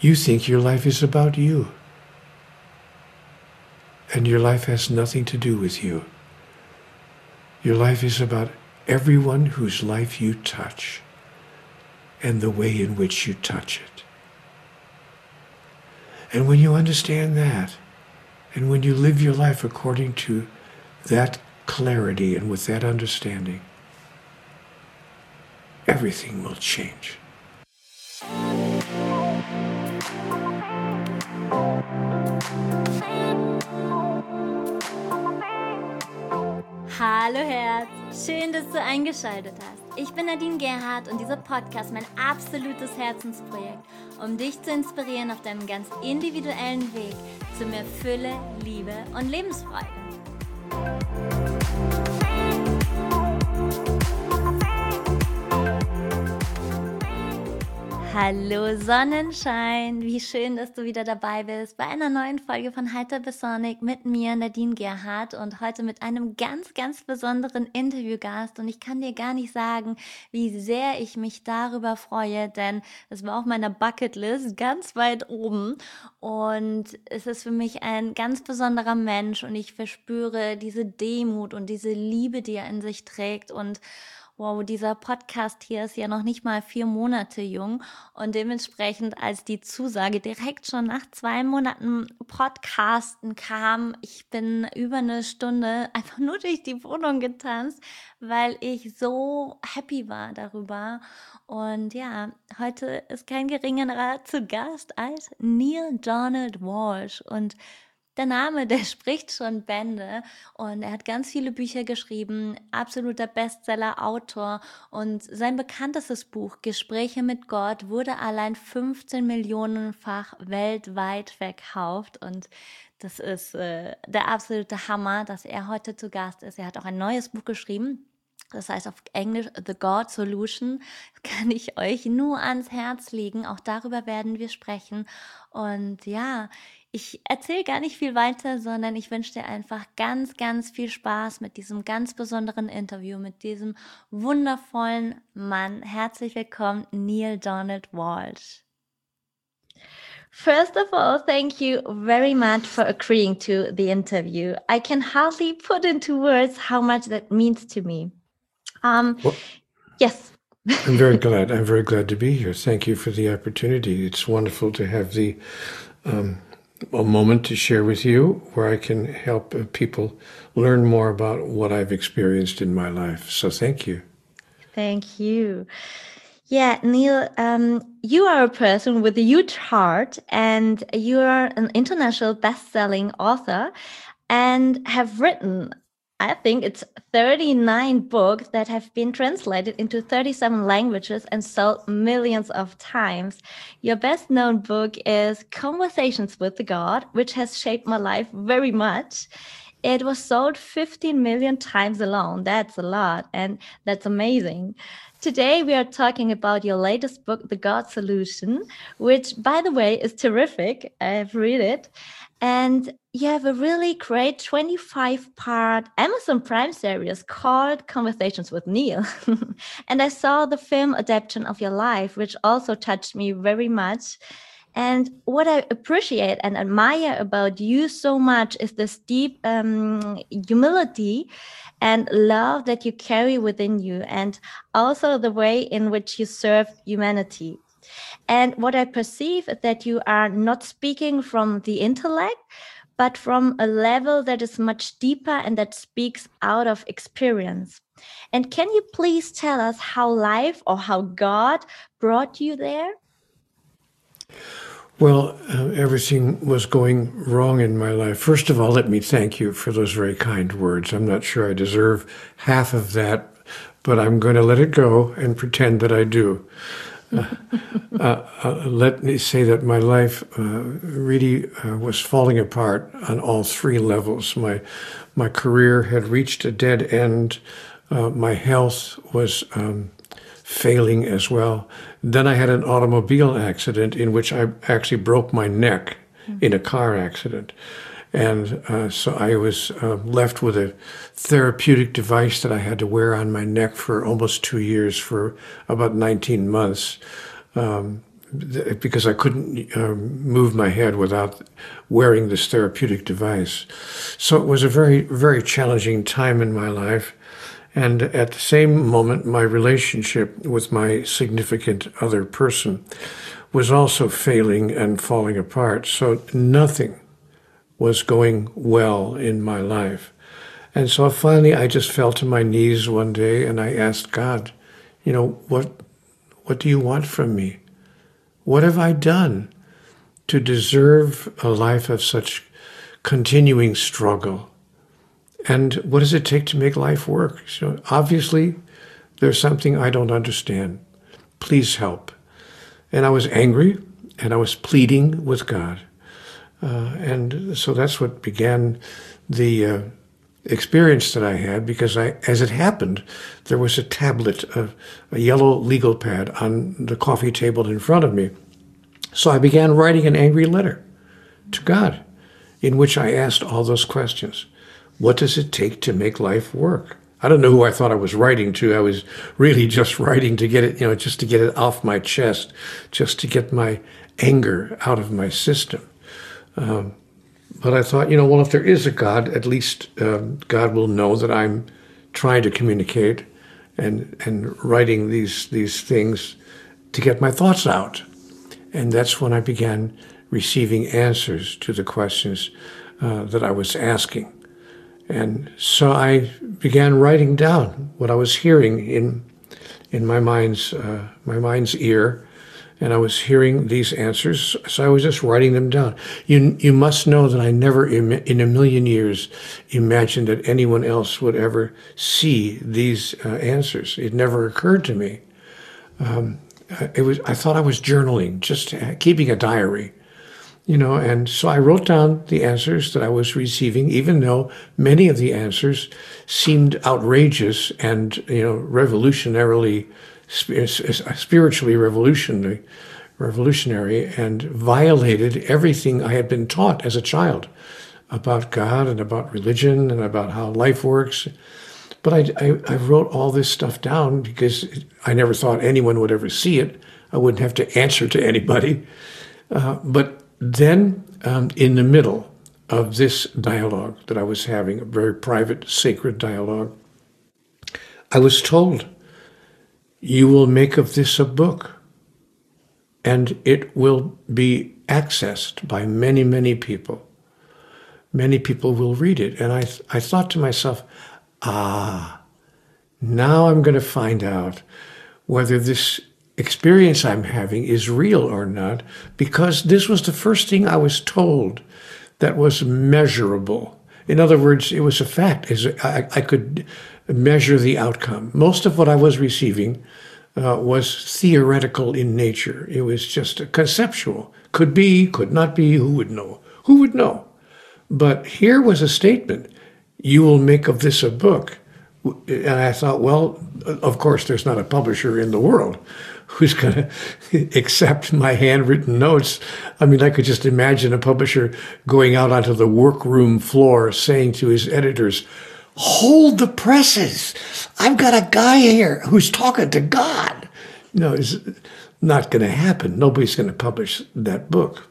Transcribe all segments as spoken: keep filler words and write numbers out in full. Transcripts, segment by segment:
You think your life is about you. And your life has nothing to do with you. Your life is about everyone whose life you touch and the way in which you touch it. And when you understand that, and when you live your life according to that clarity and with that understanding, everything will change. Hallo Herz, schön, dass du eingeschaltet hast. Ich bin Nadine Gerhardt und dieser Podcast ist mein absolutes Herzensprojekt, um dich zu inspirieren auf deinem ganz individuellen Weg zu mehr Fülle, Liebe und Lebensfreude. Hallo Sonnenschein, wie schön, dass du wieder dabei bist bei einer neuen Folge von Heiter bis Sonnig mit mir, Nadine Gerhardt, und heute mit einem ganz, ganz besonderen Interviewgast, und ich kann dir gar nicht sagen, wie sehr ich mich darüber freue, denn es war auf meiner Bucketlist ganz weit oben und es ist für mich ein ganz besonderer Mensch und ich verspüre diese Demut und diese Liebe, die er in sich trägt. Und wow, dieser Podcast hier ist ja noch nicht mal vier Monate jung und dementsprechend, als die Zusage direkt schon nach zwei Monaten Podcasten kam, ich bin über eine Stunde einfach nur durch die Wohnung getanzt, weil ich so happy war darüber. Und ja, heute ist kein geringerer zu Gast als Neale Donald Walsch, und der Name, der spricht schon Bände, und er hat ganz viele Bücher geschrieben, absoluter Bestseller-Autor, und sein bekanntestes Buch Gespräche mit Gott wurde allein fünfzehn Millionenfach weltweit verkauft, und das ist äh, der absolute Hammer, dass er heute zu Gast ist. Er hat auch ein neues Buch geschrieben. Das heißt auf Englisch The God Solution. Das kann ich euch nur ans Herz legen. Auch darüber werden wir sprechen. Und ja, ich erzähle gar nicht viel weiter, sondern ich wünsche dir einfach ganz, ganz viel Spaß mit diesem ganz besonderen Interview, mit diesem wundervollen Mann. Herzlich willkommen, Neale Donald Walsch. First of all, thank you very much for agreeing to the interview. I can hardly put into words how much that means to me. Um, well, yes. I'm very glad. I'm very glad to be here. Thank you for the opportunity. It's wonderful to have the um, a moment to share with you where I can help uh, people learn more about what I've experienced in my life. So thank you. Thank you. Yeah, Neale, um, you are a person with a huge heart, and you are an international best-selling author and have written, I think it's thirty-nine books that have been translated into thirty-seven languages and sold millions of times. Your best-known book is Conversations with God, which has shaped my life very much. It was sold fifteen million times alone. That's a lot, and that's amazing. Today, we are talking about your latest book, The God Solution, which, by the way, is terrific. I've read it. And you have a really great twenty-five part Amazon Prime series called Conversations with Neale. And I saw the film adaptation of your life, which also touched me very much. And what I appreciate and admire about you so much is this deep um, humility and love that you carry within you, and also the way in which you serve humanity. And what I perceive is that you are not speaking from the intellect, but from a level that is much deeper and that speaks out of experience. And can you please tell us how life or how God brought you there? Well, uh, everything was going wrong in my life. First of all, let me thank you for those very kind words. I'm not sure I deserve half of that, but I'm going to let it go and pretend that I do. Uh, uh, uh, let me say that my life uh, really uh, was falling apart on all three levels. My my career had reached a dead end. Uh, my health was um, failing as well. Then I had an automobile accident in which I actually broke my neck mm-hmm. in a car accident. And uh, so I was uh, left with a therapeutic device that I had to wear on my neck for almost two years, for about nineteen months. Um, because I couldn't um, move my head without wearing this therapeutic device. So it was a very, very challenging time in my life. And at the same moment, my relationship with my significant other person was also failing and falling apart. So nothing was going well in my life. And so finally, I just fell to my knees one day and I asked God, you know, what, what do you want from me? What have I done to deserve a life of such continuing struggle? And what does it take to make life work? So obviously, there's something I don't understand. Please help. And I was angry, and I was pleading with God. Uh, and so that's what began the uh, experience that I had, because I, as it happened, there was a tablet, a, a yellow legal pad on the coffee table in front of me. So I began writing an angry letter to God in which I asked all those questions. What does it take to make life work? I don't know who I thought I was writing to. I was really just writing to get it, you know, just to get it off my chest, just to get my anger out of my system. Um, but I thought, you know, well, if there is a God, at least um, God will know that I'm trying to communicate and and writing these these things to get my thoughts out. And that's when I began receiving answers to the questions uh, that I was asking. And so I began writing down what I was hearing in in my mind's uh, my mind's ear, and I was hearing these answers. So I was just writing them down. You you must know that I never in, in a million years imagined that anyone else would ever see these uh, answers. It never occurred to me. Um, it was I thought I was journaling, just keeping a diary. You know, and so I wrote down the answers that I was receiving, even though many of the answers seemed outrageous and, you know, revolutionarily, spiritually revolutionary, revolutionary, and violated everything I had been taught as a child about God and about religion and about how life works. But I, I, I wrote all this stuff down because I never thought anyone would ever see it. I wouldn't have to answer to anybody. Uh, but Then, um, in the middle of this dialogue that I was having, a very private, sacred dialogue, I was told, you will make of this a book, and it will be accessed by many, many people. Many people will read it. And I, th- I thought to myself, ah, now I'm going to find out whether this experience I'm having is real or not, because this was the first thing I was told that was measurable. In other words, it was a fact. I, I could measure the outcome. Most of what I was receiving uh, was theoretical in nature. It was just a conceptual. Could be, could not be, who would know? Who would know? But here was a statement, you will make of this a book. And I thought, well, of course, there's not a publisher in the world who's going to accept my handwritten notes. I mean, I could just imagine a publisher going out onto the workroom floor saying to his editors, hold the presses. I've got a guy here who's talking to God. No, it's not going to happen. Nobody's going to publish that book.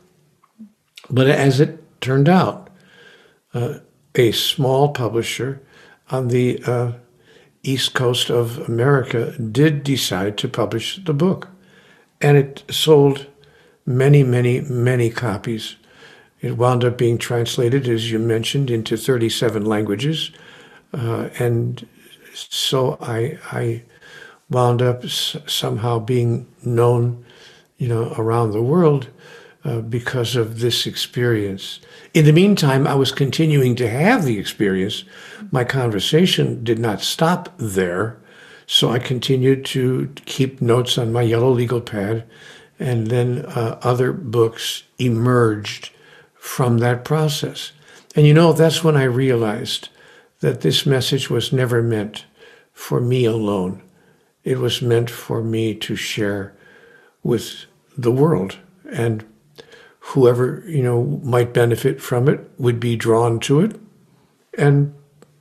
But as it turned out, uh, a small publisher on the uh, East Coast of America did decide to publish the book. And it sold many, many, many copies. It wound up being translated, as you mentioned, into thirty-seven languages. Uh, and so I, I wound up s- somehow being known, you know, around the world uh, because of this experience. In the meantime, I was continuing to have the experience. My conversation did not stop there, so I continued to keep notes on my yellow legal pad, and then uh, other books emerged from that process. And you know, that's when I realized that this message was never meant for me alone. It was meant for me to share with the world, and whoever, you know, might benefit from it would be drawn to it. And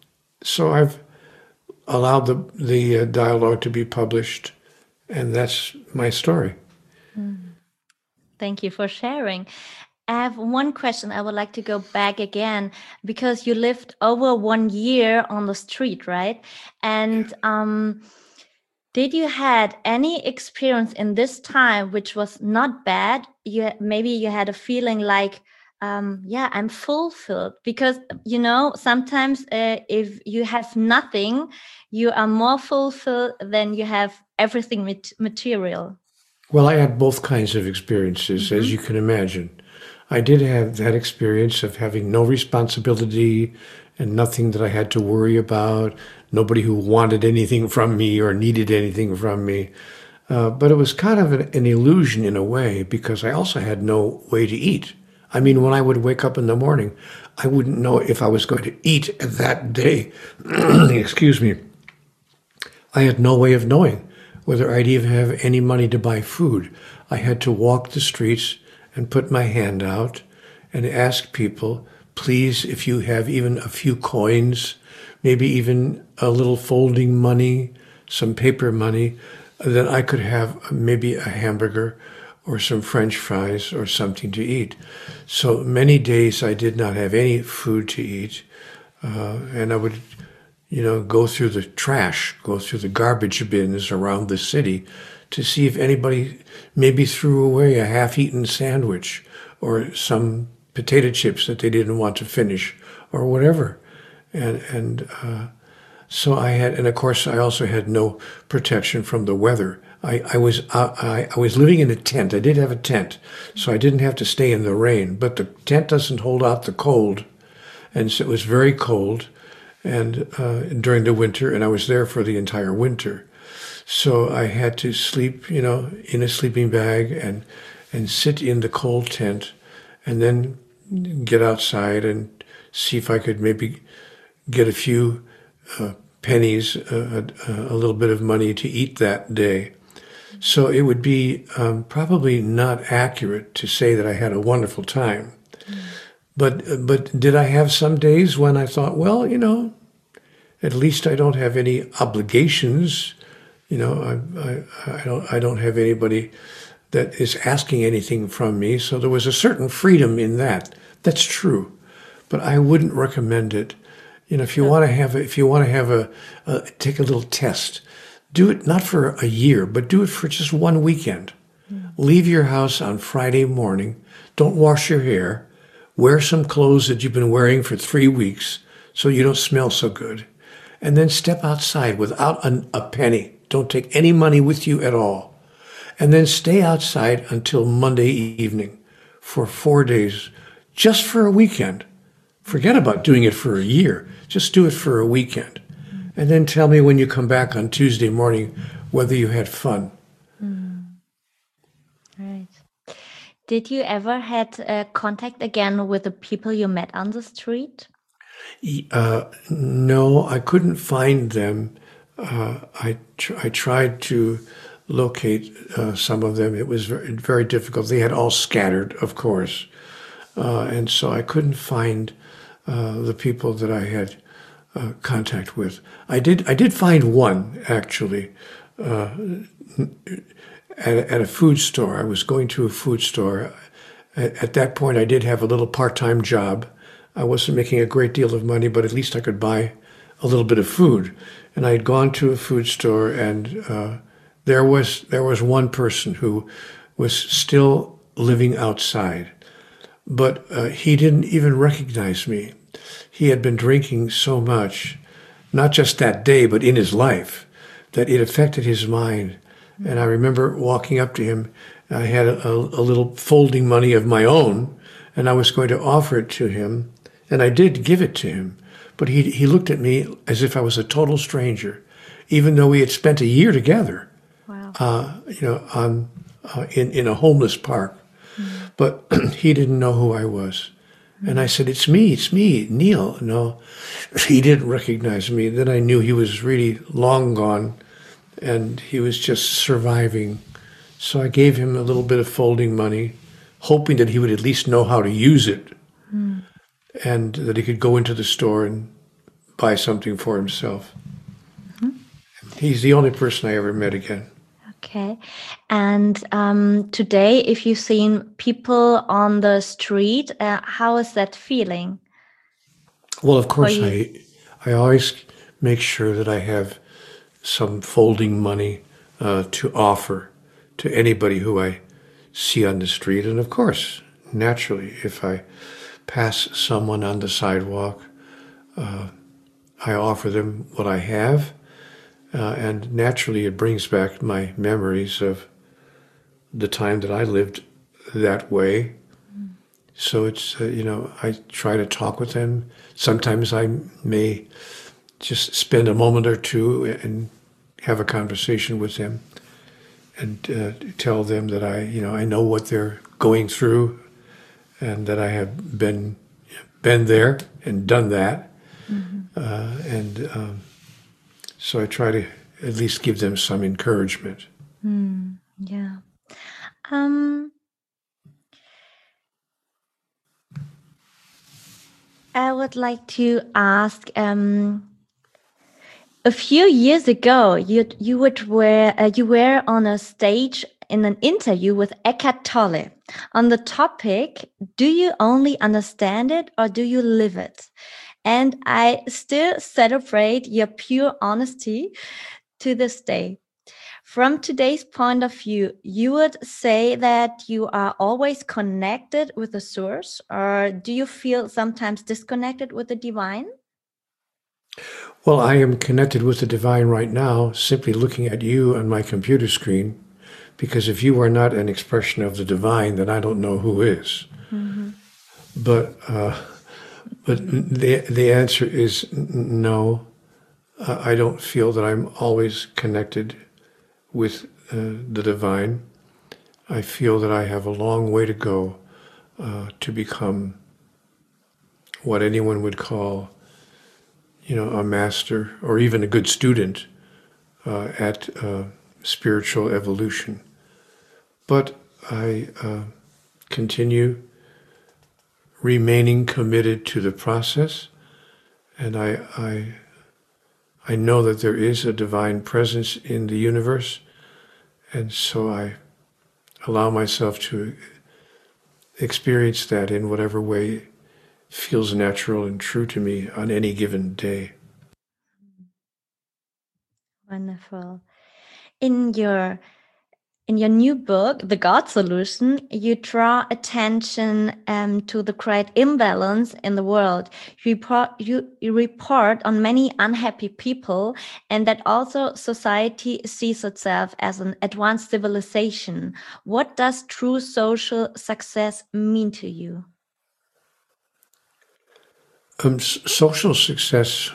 so I've allowed the, the uh, dialogue to be published, and that's my story. Mm. Thank you for sharing. I have one question. I would like to go back again because you lived over one year on the street, right? And um, did you had any experience in this time which was not bad? You maybe you had a feeling like, um, yeah, I'm fulfilled because you know sometimes uh, if you have nothing, you are more fulfilled than you have everything mat- material. Well, I had both kinds of experiences, as you can imagine. I did have that experience of having no responsibility and nothing that I had to worry about, nobody who wanted anything from me or needed anything from me. Uh, but it was kind of an, an illusion in a way because I also had no way to eat. I mean, when I would wake up in the morning, I wouldn't know if I was going to eat that day. Excuse me. I had no way of knowing whether I'd even have any money to buy food. I had to walk the streets and put my hand out and ask people, please, if you have even a few coins, maybe even a little folding money, some paper money, then I could have maybe a hamburger or some French fries or something to eat. So many days I did not have any food to eat, uh, and I would you know, go through the trash, go through the garbage bins around the city to see if anybody maybe threw away a half-eaten sandwich or some potato chips that they didn't want to finish or whatever. And, and uh, so I had, and of course I also had no protection from the weather. I, I was uh, I, I was living in a tent. I did have a tent, so I didn't have to stay in the rain. But the tent doesn't hold out the cold, and so it was very cold. And uh, during the winter, and I was there for the entire winter. So I had to sleep, you know, in a sleeping bag and and sit in the cold tent and then get outside and see if I could maybe get a few uh, pennies, uh, a, a little bit of money to eat that day. So it would be um, probably not accurate to say that I had a wonderful time. But but did I have some days when I thought, well, you know, at least I don't have any obligations. You know, I I, I don't I don't have anybody that is asking anything from me. So there was a certain freedom in that. That's true, but I wouldn't recommend it. You know, if you want to have a, if you want to have a, a take a little test, do it not for a year, but do it for just one weekend. Mm. Leave your house on Friday morning. Don't wash your hair. Wear some clothes that you've been wearing for three weeks so you don't smell so good. And then step outside without an, a penny. Don't take any money with you at all. And then stay outside until Monday evening for four days, just for a weekend. Forget about doing it for a year. Just do it for a weekend. And then tell me when you come back on Tuesday morning whether you had fun. Mm. Right. Did you ever had uh, contact again with the people you met on the street? Uh, no, I couldn't find them. Uh, I tr- I tried to locate uh, some of them. It was very, very difficult. They had all scattered, of course, uh, and so I couldn't find uh, the people that I had uh, contact with. I did I did find one actually uh, at, at a food store. I was going to a food store. At, at that point, I did have a little part-time job. I wasn't making a great deal of money, but at least I could buy a little bit of food. And I had gone to a food store, and uh, there was there was one person who was still living outside, but uh, he didn't even recognize me. He had been drinking so much, not just that day, but in his life, that it affected his mind. And I remember walking up to him. I had a, a little folding money of my own, and I was going to offer it to him. And I did give it to him, but he he looked at me as if I was a total stranger, even though we had spent a year together. Wow. Uh, you know, on uh, in in a homeless park, mm. But he didn't know who I was, mm. And I said, "It's me, it's me, Neil." No, he didn't recognize me. Then I knew he was really long gone, and he was just surviving. So I gave him a little bit of folding money, hoping that he would at least know how to use it. Mm. And that he could go into the store and buy something for himself. Mm-hmm. He's the only person I ever met again. Okay. And um, today, if you've seen people on the street, uh, how is that feeling Well, of for course, you? I I always make sure that I have some folding money uh, to offer to anybody who I see on the street. And of course, naturally, if I pass someone on the sidewalk, I offer them what I have. Uh, and naturally, it brings back my memories of the time that I lived that way. So it's, uh, you know, I try to talk with them. Sometimes I may just spend a moment or two and have a conversation with them and uh, tell them that I, you know, I know what they're going through and that I have been been there and done that. Mhm. Uh, and um, so I try to at least give them some encouragement. Mm, yeah. Um, I would like to ask. Um, a few years ago, you you would were uh, you were on a stage in an interview with Eckhart Tolle on the topic: "Do you only understand it, or do you live it?" And I still celebrate your pure honesty to this day. From today's point of view, you would say that you are always connected with the source, or do you feel sometimes disconnected with the divine? Well, I am connected with the divine right now simply looking at you on my computer screen, because if you are not an expression of the divine, then I don't know who is. Mhm. But uh, but the the answer is n- no. Uh, I don't feel that I'm always connected with uh, the divine. I feel that I have a long way to go uh, to become what anyone would call, you know, a master or even a good student uh, at uh, spiritual evolution. But I uh, continue remaining committed to the process, and I, I I know that there is a divine presence in the universe, and so I allow myself to experience that in whatever way feels natural and true to me on any given day. Wonderful. In your in your new book, The God Solution, you draw attention um, to the great imbalance in the world. You report, you, you report on many unhappy people, and that also society sees itself as an advanced civilization. What does true social success mean to you? Um, s- social success,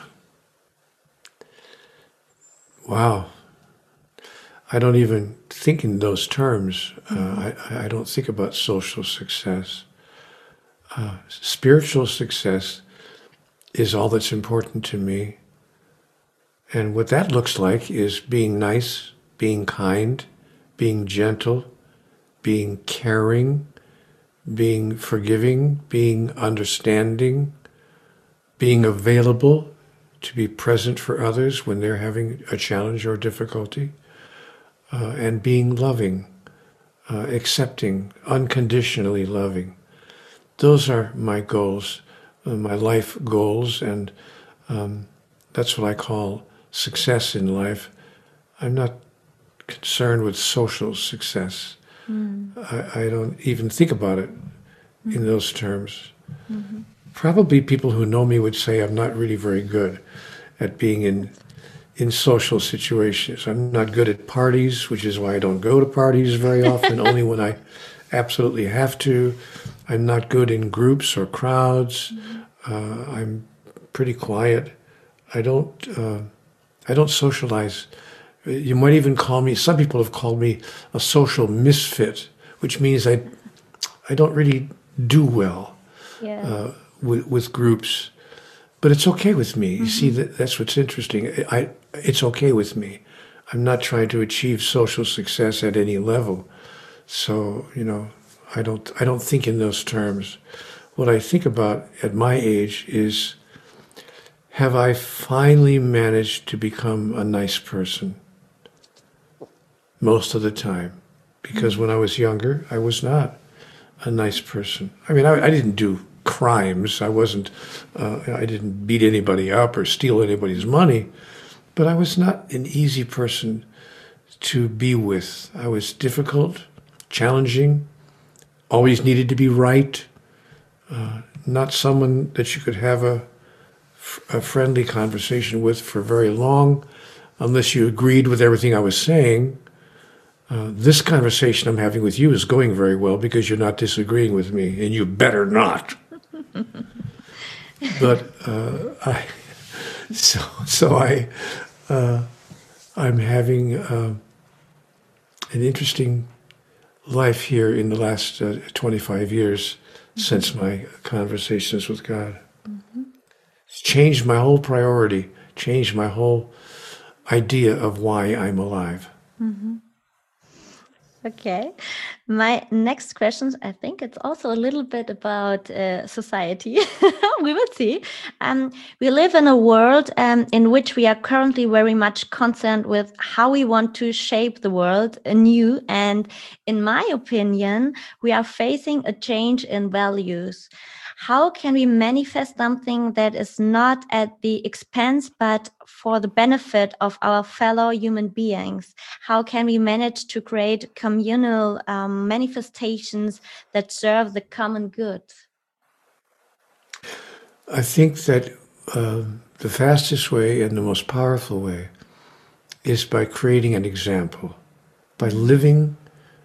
wow. I don't even think in those terms. Uh, I, I don't think about social success. Uh, spiritual success is all that's important to me. And what that looks like is being nice, being kind, being gentle, being caring, being forgiving, being understanding, being available to be present for others when they're having a challenge or difficulty, uh, and being loving, uh, accepting, unconditionally loving. Those are my goals, uh, my life goals, and um, that's what I call success in life. I'm not concerned with social success. Mm. I, I don't even think about it in those terms. Mhm. Probably people who know me would say I'm not really very good at being in in social situations. I'm not good at parties, which is why I don't go to parties very often, only when I absolutely have to. I'm not good in groups or crowds. Uh, I'm pretty quiet. I don't. Uh, I don't socialize. You might even call me. Some people have called me a social misfit, which means I. I don't really do well Yeah. uh, with, with groups, but it's okay with me. You see, Mhm. that, that's what's interesting. I, it's okay with me. I'm not trying to achieve social success at any level. So, you know, I don't, I don't think in those terms. What I think about at my age is, have I finally managed to become a nice person? most of the time. Because when I was younger, I was not a nice person. I mean, I, I didn't do crimes. I wasn't, uh, I didn't beat anybody up or steal anybody's money. But I was not an easy person to be with. I was difficult, challenging, always needed to be right, uh, not someone that you could have a, a friendly conversation with for very long unless you agreed with everything I was saying. Uh, this conversation I'm having with you is going very well because you're not disagreeing with me, and you better not. But uh, I, so so I, uh, I'm having uh, an interesting life here in the last uh, twenty-five years mm-hmm. since my conversations with God. Mm-hmm. It's changed my whole priority, changed my whole idea of why I'm alive. Mm-hmm. Okay. My next question, I think it's also a little bit about uh, society. We will see. Um, we live in a world um, in which we are currently very much concerned with how we want to shape the world anew. And in my opinion, we are facing a change in values. How can we manifest something that is not at the expense, but for the benefit of our fellow human beings? How can we manage to create communal um, manifestations that serve the common good? I think that uh, the fastest way and the most powerful way is by creating an example, by living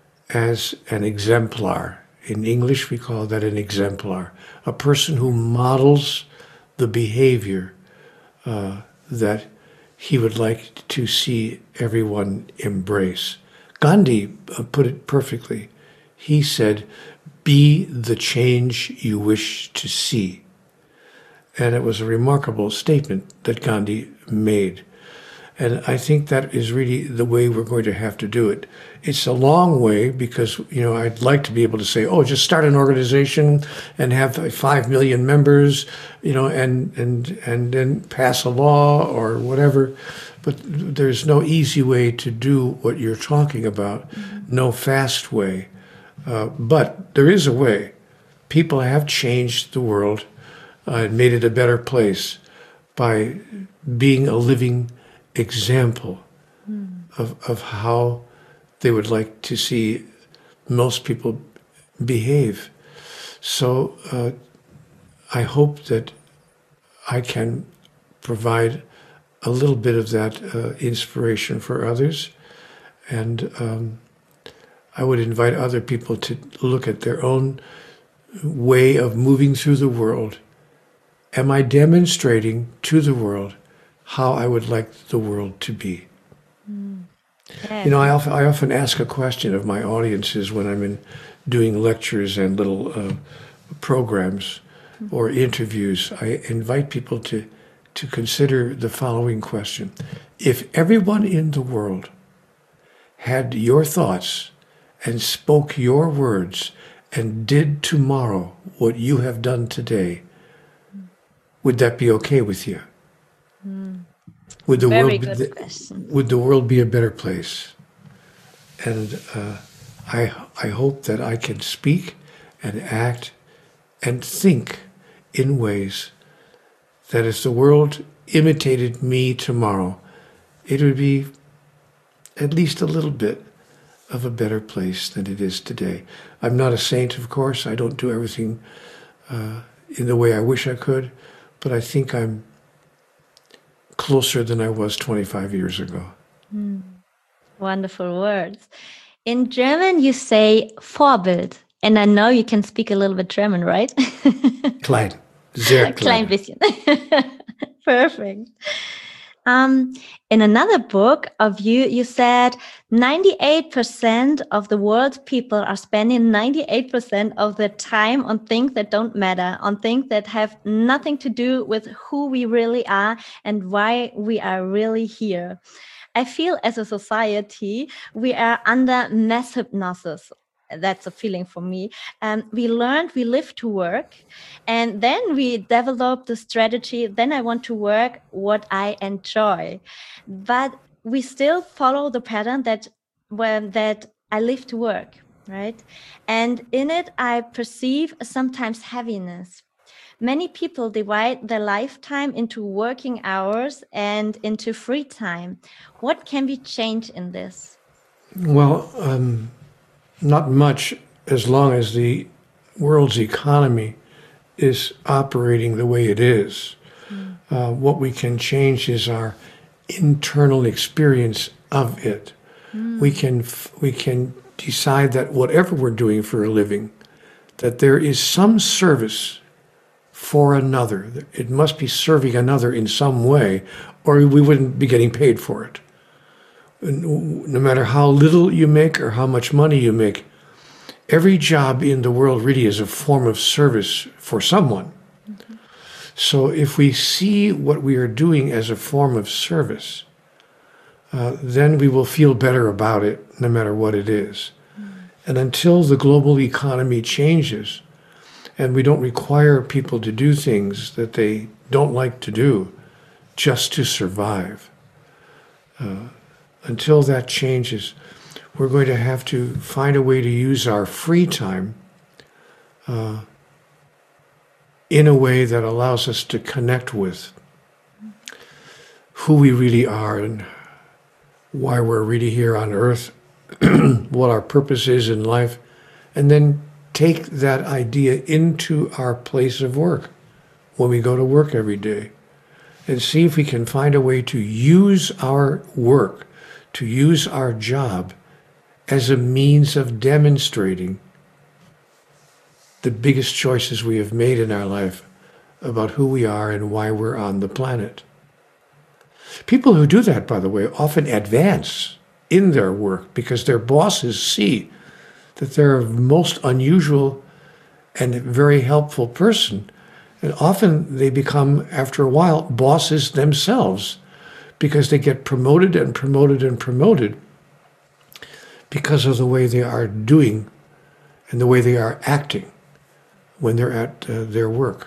as an exemplar. In English, we call that an exemplar, a person who models the behavior uh, that he would like to see everyone embrace. Gandhi uh, put it perfectly. He said, "Be the change you wish to see." And it was a remarkable statement that Gandhi made. And I think that is really the way we're going to have to do it. It's a long way because, you know, I'd like to be able to say, oh, just start an organization and have five million members, you know, and, and, and then pass a law or whatever. But there's no easy way to do what you're talking about, mm-hmm. no fast way. Uh, but there is a way. People have changed the world uh, and made it a better place by being a living example mm. of, of how they would like to see most people behave. So uh, I hope that I can provide a little bit of that uh, inspiration for others. And um, I would invite other people to look at their own way of moving through the world. Am I demonstrating to the world how I would like the world to be? Mm. Yeah. You know, I often, I often ask a question of my audiences when I'm in doing lectures and little uh, programs mm-hmm. or interviews. I invite people to, to consider the following question. If everyone in the world had your thoughts and spoke your words and did tomorrow what you have done today, mm. would that be okay with you? Mm. Would the Very world good be, question. Would the world be a better place? And uh, I I hope that I can speak and act and think in ways that if the world imitated me tomorrow, it would be at least a little bit of a better place than it is today. I'm not a saint, of course. I don't do everything uh, in the way I wish I could, but I think I'm closer than I was twenty-five years ago. Mm. Wonderful words. In German, you say Vorbild. And I know you can speak a little bit German, right? Klein. Sehr klein. Klein bisschen. Perfect. Um, in another book of you, you said ninety-eight percent of the world's people are spending ninety-eight percent of their time on things that don't matter, on things that have nothing to do with who we really are and why we are really here. I feel as a society, we are under mass hypnosis. That's a feeling for me. Um, we learned we live to work, and then we developed the strategy. Then I want to work what I enjoy. But we still follow the pattern that well, that I live to work, right? And in it, I perceive sometimes heaviness. Many people divide their lifetime into working hours and into free time. What can be changed in this? Well, um, not much, as long as the world's economy is operating the way it is. Mm. Uh, what we can change is our internal experience of it. Mm. We can we can decide that whatever we're doing for a living, that there is some service for another. It must be serving another in some way, or we wouldn't be getting paid for it. No matter how little you make or how much money you make, every job in the world really is a form of service for someone. Mm-hmm. So if we see what we are doing as a form of service, uh, then we will feel better about it, no matter what it is. Mm. And until the global economy changes, and we don't require people to do things that they don't like to do just to survive, uh, until that changes, we're going to have to find a way to use our free time uh, in a way that allows us to connect with who we really are and why we're really here on earth, what our purpose is in life, and then take that idea into our place of work when we go to work every day and see if we can find a way to use our work, to use our job as a means of demonstrating the biggest choices we have made in our life about who we are and why we're on the planet. People who do that, by the way, often advance in their work because their bosses see that they're a most unusual and very helpful person. And often they become, after a while, bosses themselves because they get promoted and promoted and promoted because of the way they are doing and the way they are acting when they're at uh, their work.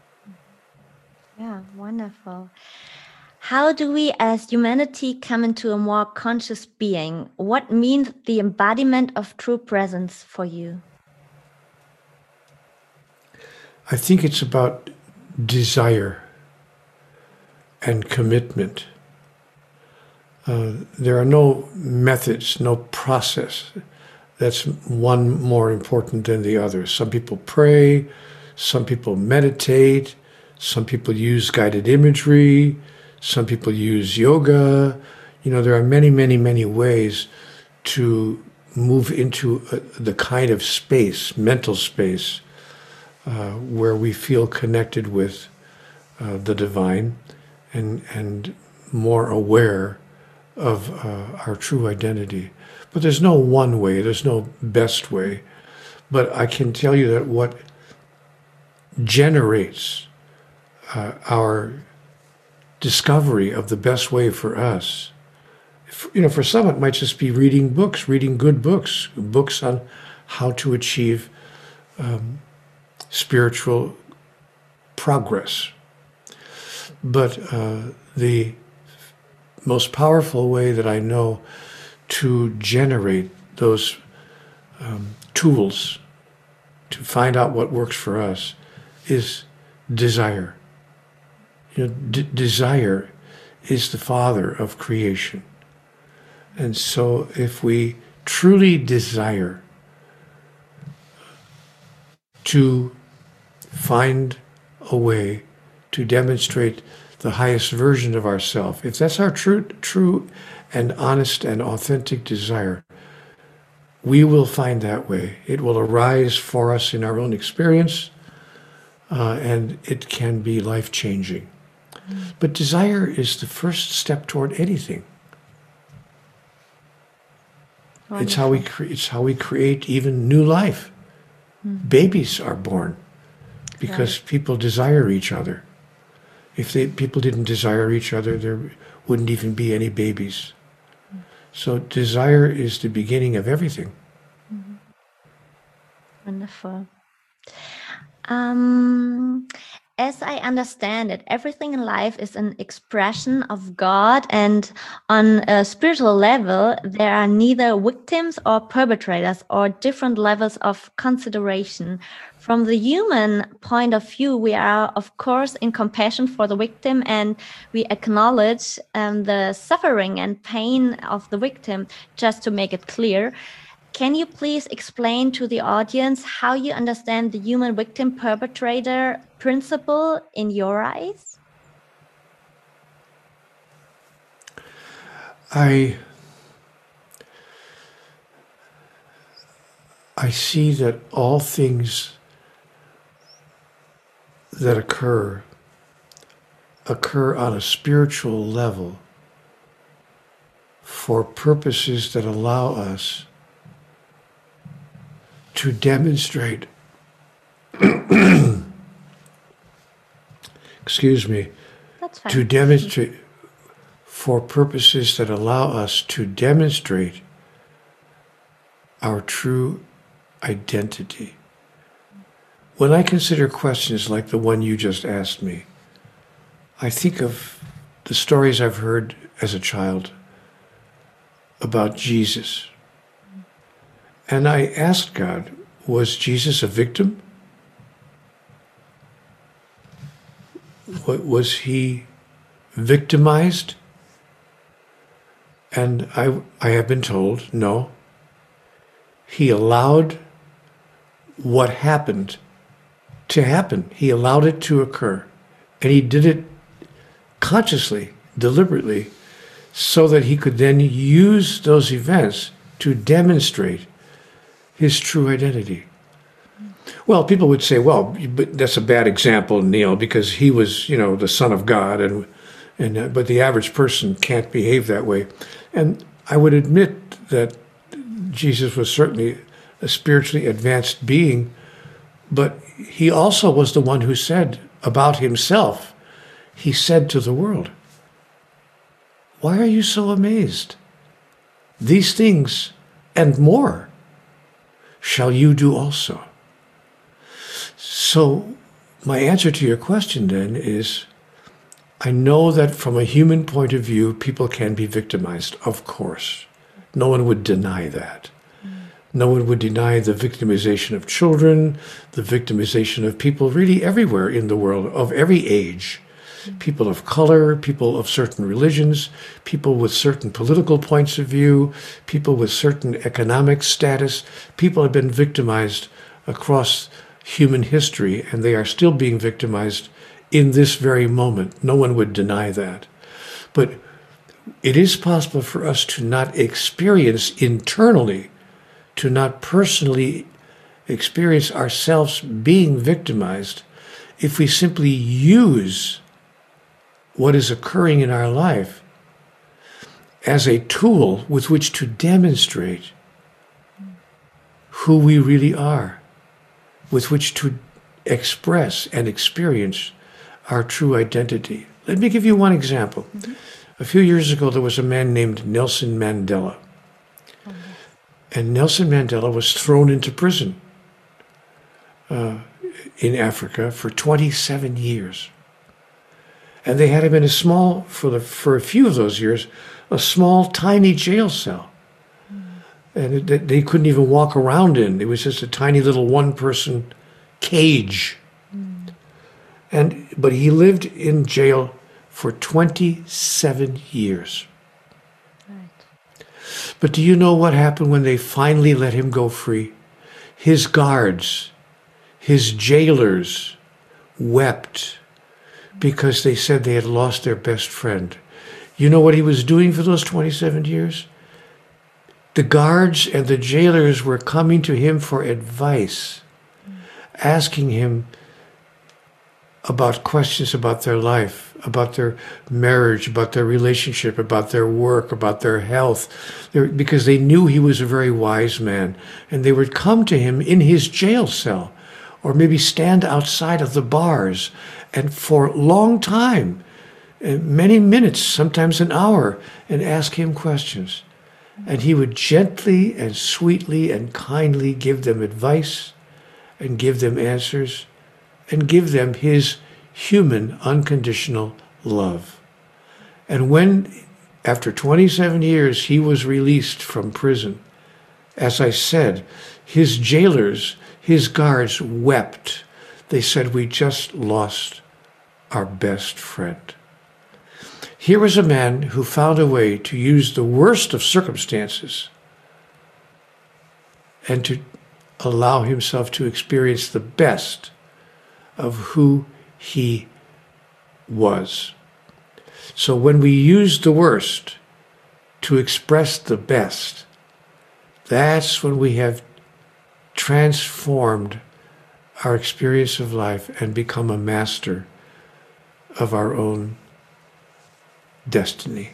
Yeah, wonderful. How do we as humanity come into a more conscious being? What means the embodiment of true presence for you? I think it's about desire and commitment. Uh, there are no methods, no process that's one more important than the other. Some people pray, some people meditate, some people use guided imagery, some people use yoga. You know, there are many, many, many ways to move into a, the kind of space, mental space, uh, where we feel connected with uh, the divine and, and more aware of uh, our true identity. But there's no one way, there's no best way. But I can tell you that what generates uh, our discovery of the best way for us, if, you know, for some it might just be reading books, reading good books, books on how to achieve um, spiritual progress. But uh, the most powerful way that I know to generate those um, tools to find out what works for us is desire. You know, d- desire is the father of creation. And so if we truly desire to find a way to demonstrate the highest version of ourselves, if that's our true, true and honest and authentic desire, we will find that way. It will arise for us in our own experience, uh, and it can be life-changing. Mm. But desire is the first step toward anything. Wonderful. It's how we cre- it's how we create even new life. Mm. Babies are born because right. people desire each other. If they, people didn't desire each other, there wouldn't even be any babies. Mm. So desire is the beginning of everything. Mm-hmm. Wonderful. Um, as I understand it, everything in life is an expression of God, and on a spiritual level, there are neither victims or perpetrators or different levels of consideration. From the human point of view, we are, of course, in compassion for the victim, and we acknowledge um, the suffering and pain of the victim, just to make it clear. Can you please explain to the audience how you understand the human victim perpetrator principle in your eyes? I I see that all things that occur occur on a spiritual level for purposes that allow us to demonstrate, excuse me, That's fine. to demonstrate, for purposes that allow us to demonstrate our true identity. When I consider questions like the one you just asked me, I think of the stories I've heard as a child about Jesus. And I asked God, was Jesus a victim? Wa- Was he victimized? And I, I have been told, no. He allowed what happened to happen. He allowed it to occur. And he did it consciously, deliberately, so that he could then use those events to demonstrate his true identity. Well, people would say, well, but that's a bad example, Neil, because he was, you know, the Son of God, and and uh, but the average person can't behave that way. And I would admit that Jesus was certainly a spiritually advanced being, but he also was the one who said about himself, he said to the world, why are you so amazed? These things and more shall you do also. So my answer to your question then is, I know that from a human point of view, people can be victimized, of course. No one would deny that. No one would deny the victimization of children, the victimization of people really everywhere in the world, of every age. People of color, people of certain religions, people with certain political points of view, people with certain economic status. People have been victimized across human history, and they are still being victimized in this very moment. No one would deny that. But it is possible for us to not experience internally, to not personally experience ourselves being victimized, if we simply use what is occurring in our life as a tool with which to demonstrate who we really are, with which to express and experience our true identity. Let me give you one example. Mm-hmm. A few years ago, there was a man named Nelson Mandela. Oh, yes. And Nelson Mandela was thrown into prison uh, in Africa for twenty-seven years. And they had him in a small, for the for a few of those years, a small, tiny jail cell. Mm. And it, they couldn't even walk around in. It was just a tiny little one-person cage. Mm. And but he lived in jail for twenty-seven years. Right. But do you know what happened when they finally let him go free? His guards, his jailers wept because they said they had lost their best friend. You know what he was doing for those twenty-seven years? The guards and the jailers were coming to him for advice, mm. asking him about questions about their life, about their marriage, about their relationship, about their work, about their health, They're, because they knew he was a very wise man. And they would come to him in his jail cell, or maybe stand outside of the bars, and for a long time, many minutes, sometimes an hour, and ask him questions. And he would gently and sweetly and kindly give them advice and give them answers and give them his human, unconditional love. And when, after twenty-seven years, he was released from prison, as I said, his jailers, his guards wept. They said, we just lost our best friend. Here was a man who found a way to use the worst of circumstances and to allow himself to experience the best of who he was. So when we use the worst to express the best, that's when we have transformed our experience of life and become a master of our own destiny.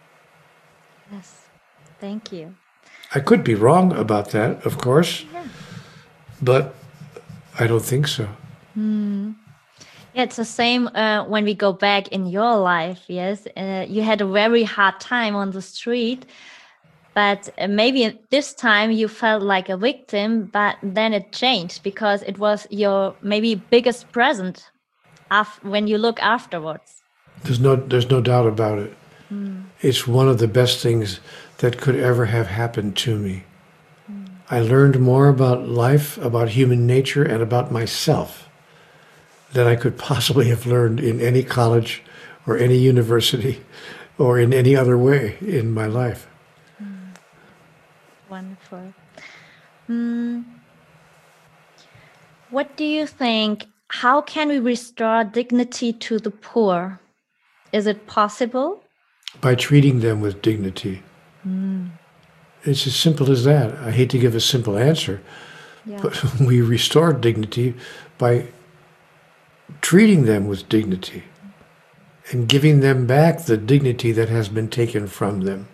Yes. Thank you. I could be wrong about that, of course, Yeah. but I don't think so. Yeah, it's the same uh, when we go back in your life. Yes, uh, you had a very hard time on the street, but uh, maybe at this time you felt like a victim, but then it changed because it was your maybe biggest present af- when you look afterwards. There's no, there's no doubt about it. It's one of the best things that could ever have happened to me. I learned more about life, about human nature, and about myself than I could possibly have learned in any college or any university or in any other way in my life. Wonderful. Mm. What do you think? How can we restore dignity to the poor? Is it possible? By treating them with dignity. It's as simple as that. I hate to give a simple answer, Yeah. but we restore dignity by treating them with dignity and giving them back the dignity that has been taken from them.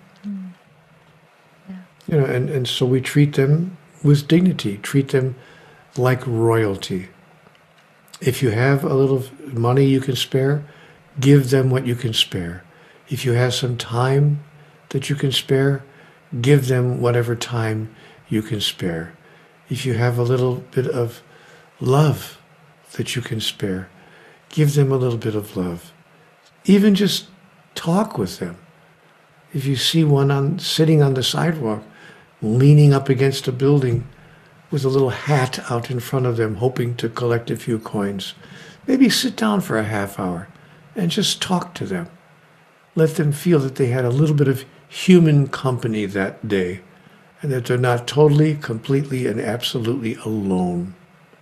Yeah. You know, and, and so we treat them with dignity, treat them like royalty. If you have a little money you can spare, give them what you can spare. If you have some time that you can spare, give them whatever time you can spare. If you have a little bit of love that you can spare, give them a little bit of love. Even just talk with them. If you see one on sitting on the sidewalk, leaning up against a building with a little hat out in front of them, hoping to collect a few coins, maybe sit down for a half hour and just talk to them. Let them feel that they had a little bit of human company that day and that they're not totally, completely, and absolutely alone.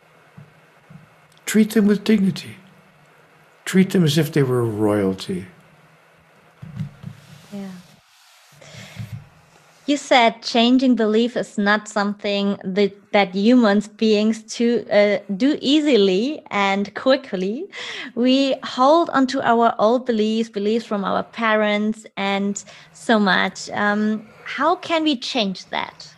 Treat them with dignity. Treat them as if they were royalty. Yeah. You said changing belief is not something that, that humans beings to uh, do easily and quickly. We hold onto our old beliefs, beliefs from our parents, and so much. Um, how can we change that?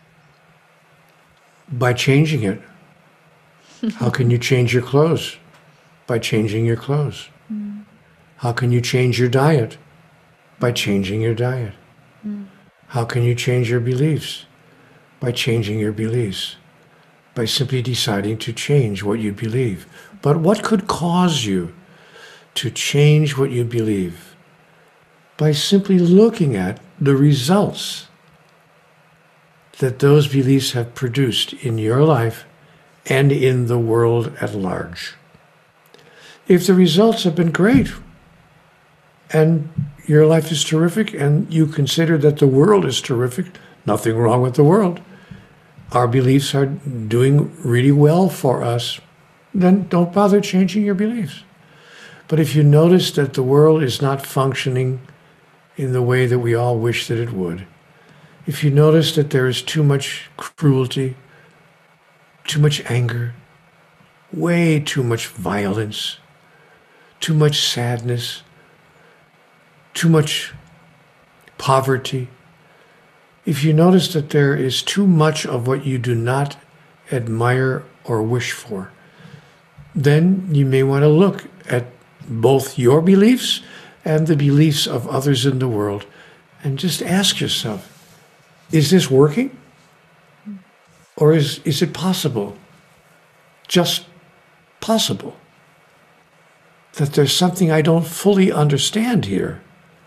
By changing it. How can you change your clothes? By changing your clothes. Mm. How can you change your diet? By changing your diet. Mm. How can you change your beliefs? By changing your beliefs. By simply deciding to change what you believe. But what could cause you to change what you believe? By simply looking at the results that those beliefs have produced in your life and in the world at large. If the results have been great and your life is terrific and you consider that the world is terrific, nothing wrong with the world, our beliefs are doing really well for us, then don't bother changing your beliefs. But if you notice that the world is not functioning in the way that we all wish that it would, if you notice that there is too much cruelty, too much anger, way too much violence, too much sadness, too much poverty, if you notice that there is too much of what you do not admire or wish for, then you may want to look at both your beliefs and the beliefs of others in the world and just ask yourself, is this working? Or is, is it possible? Just possible? that there's something I don't fully understand here,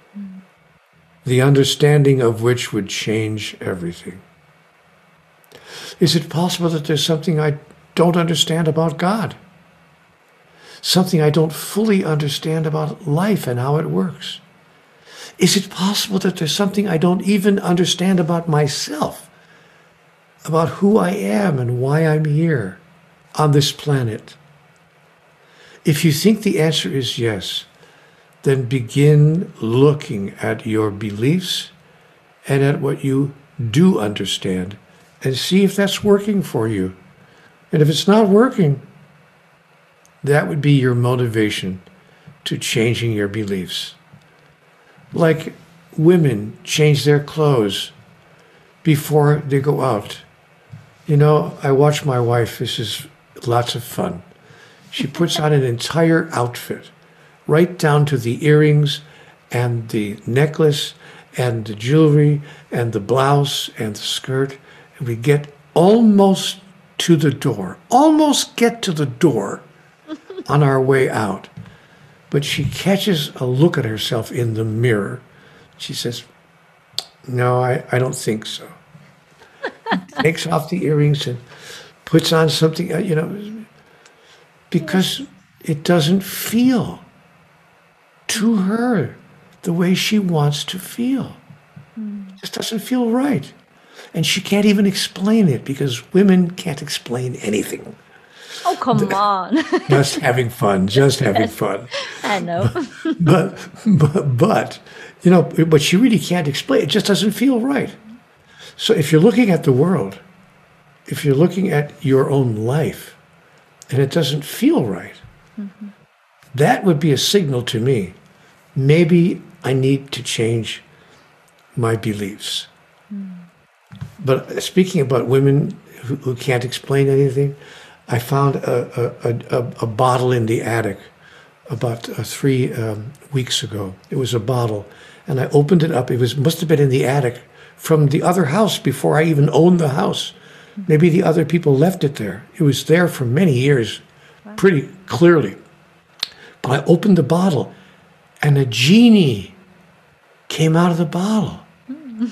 the understanding of which would change everything? Is it possible that there's something I don't understand about God? Something I don't fully understand about life and how it works? Is it possible that there's something I don't even understand about myself, about who I am and why I'm here on this planet? If you think the answer is yes, then begin looking at your beliefs and at what you do understand and see if that's working for you. And if it's not working, that would be your motivation to changing your beliefs. Like women change their clothes before they go out. You know, I watch my wife. This is lots of fun. She puts on an entire outfit, right down to the earrings and the necklace and the jewelry and the blouse and the skirt. And we get almost to the door, almost get to the door on our way out. But she catches a look at herself in the mirror. She says, no, I, I don't think so. Takes off the earrings and puts on something, uh, you know, because it doesn't feel to her the way she wants to feel. It just doesn't feel right. And she can't even explain it because women can't explain anything. Oh, come on. Just having fun, just having fun. I know. But, but, but, you know, but she really can't explain. It just doesn't feel right. So if you're looking at the world, if you're looking at your own life, and it doesn't feel right, mm-hmm. that would be a signal to me. Maybe I need to change my beliefs. Mm. But speaking about women who, who can't explain anything, I found a, a, a, a bottle in the attic about uh, three um, weeks ago. It was a bottle, and I opened it up. It was must have been in the attic from the other house before I even owned the house. Maybe the other people left it there. It was there for many years, wow. Pretty clearly. But I opened the bottle, and a genie came out of the bottle. Mm.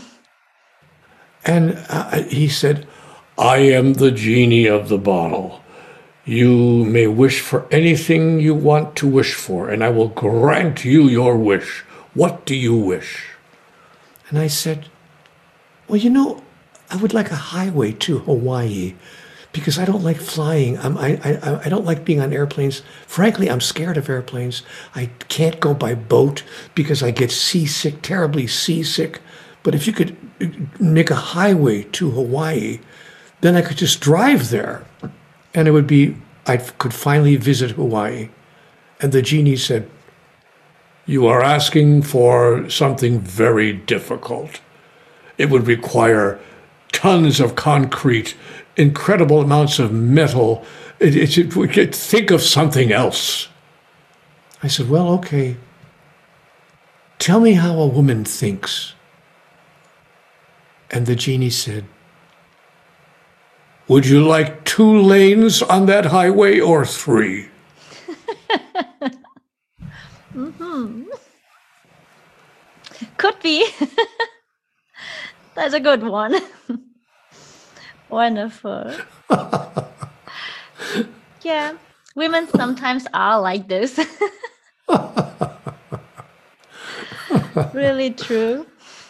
And uh, he said, I am the genie of the bottle. You may wish for anything you want to wish for, and I will grant you your wish. What do you wish? And I said, well, you know, I would like a highway to Hawaii because I don't like flying. I'm, I, I, I don't like being on airplanes. Frankly, I'm scared of airplanes. I can't go by boat because I get seasick, terribly seasick. But if you could make a highway to Hawaii, then I could just drive there. And it would be, I could finally visit Hawaii. And the genie said, you are asking for something very difficult. It would require tons of concrete, incredible amounts of metal. It, it, it, we could think of something else. I said, well, okay. Tell me how a woman thinks. And the genie said, would you like two lanes on that highway or three? Mm-hmm. Could be. That's a good one. Wonderful. Yeah, women sometimes are like this. Really true.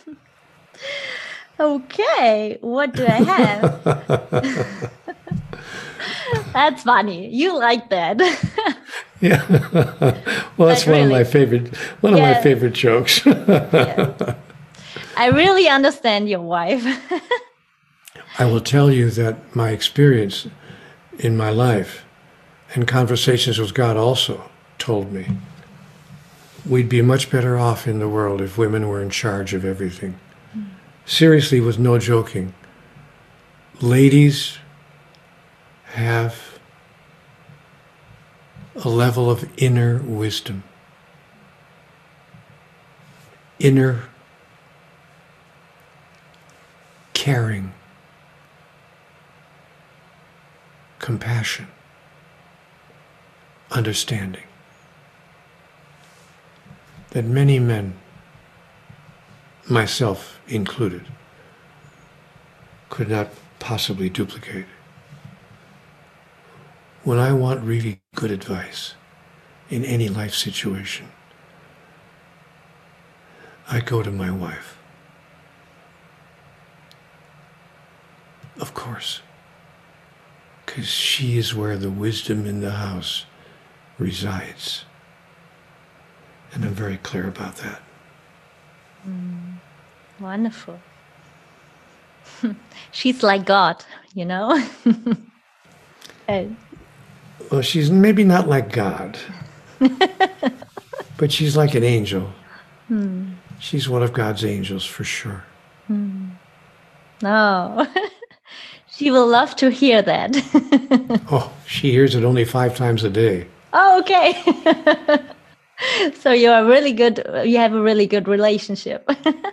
Okay, what do I have? That's funny. You like that. Yeah. Well, that's But one really, of my favorite one yeah, of my favorite jokes. yeah. I really understand your wife. I will tell you that my experience in my life and conversations with God also told me we'd be much better off in the world if women were in charge of everything. Mm. Seriously, with no joking. Ladies have a level of inner wisdom, inner caring, compassion, understanding. that many men, myself included, could not possibly duplicate. When I want really good advice in any life situation, I go to my wife. Of course, because she is where the wisdom in the house resides. And I'm very clear about that. Mm, wonderful. She's like God, you know? And Well, she's maybe not like God, but she's like an angel. hmm. She's one of God's angels for sure. Hmm. No, she will love to hear that. Oh, she hears it only five times a day. Oh, okay. So you are really good. You have a really good relationship.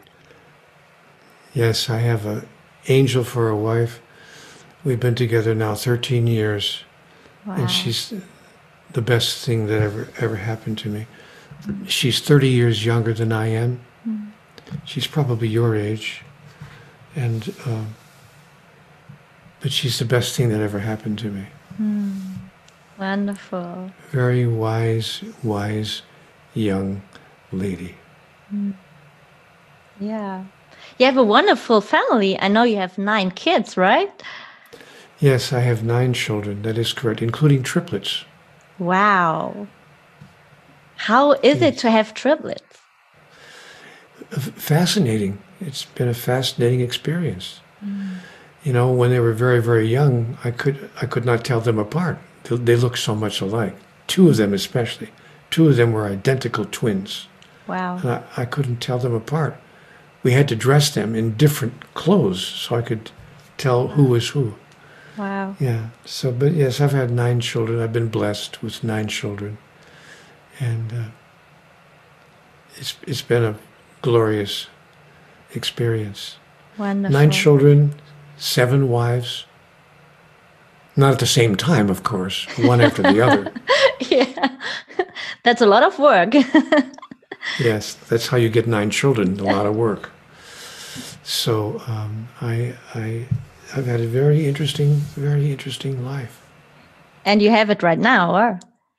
Yes, I have an angel for a wife. We've been together now thirteen years, Wow. and she's the best thing that ever ever happened to me. She's thirty years younger than I am. Mm. She's probably your age, and um, but she's the best thing that ever happened to me. Mm. Wonderful. Very wise, wise, young lady. Mm. Yeah. You have a wonderful family. I know you have nine kids, right? Yes, I have nine children. That is correct, including triplets. Wow. How is Yes. it to have triplets? F- Fascinating. It's been a fascinating experience. Mm. You know, when they were very, very young, I could I could not tell them apart. They, they looked so much alike. Two of them especially. Two of them were identical twins. Wow. And I, I couldn't tell them apart. We had to dress them in different clothes so I could tell who was who. Wow. Yeah. So, but yes, I've had nine children. I've been blessed with nine children. And uh, it's it's been a glorious experience. Wonderful. Nine children, seven wives. Not at the same time, of course, one after the other. Yeah. That's a lot of work. Yes, that's how you get nine children, a lot of work. So um, I, I, I've had a very interesting, very interesting life. And you have it right now, or?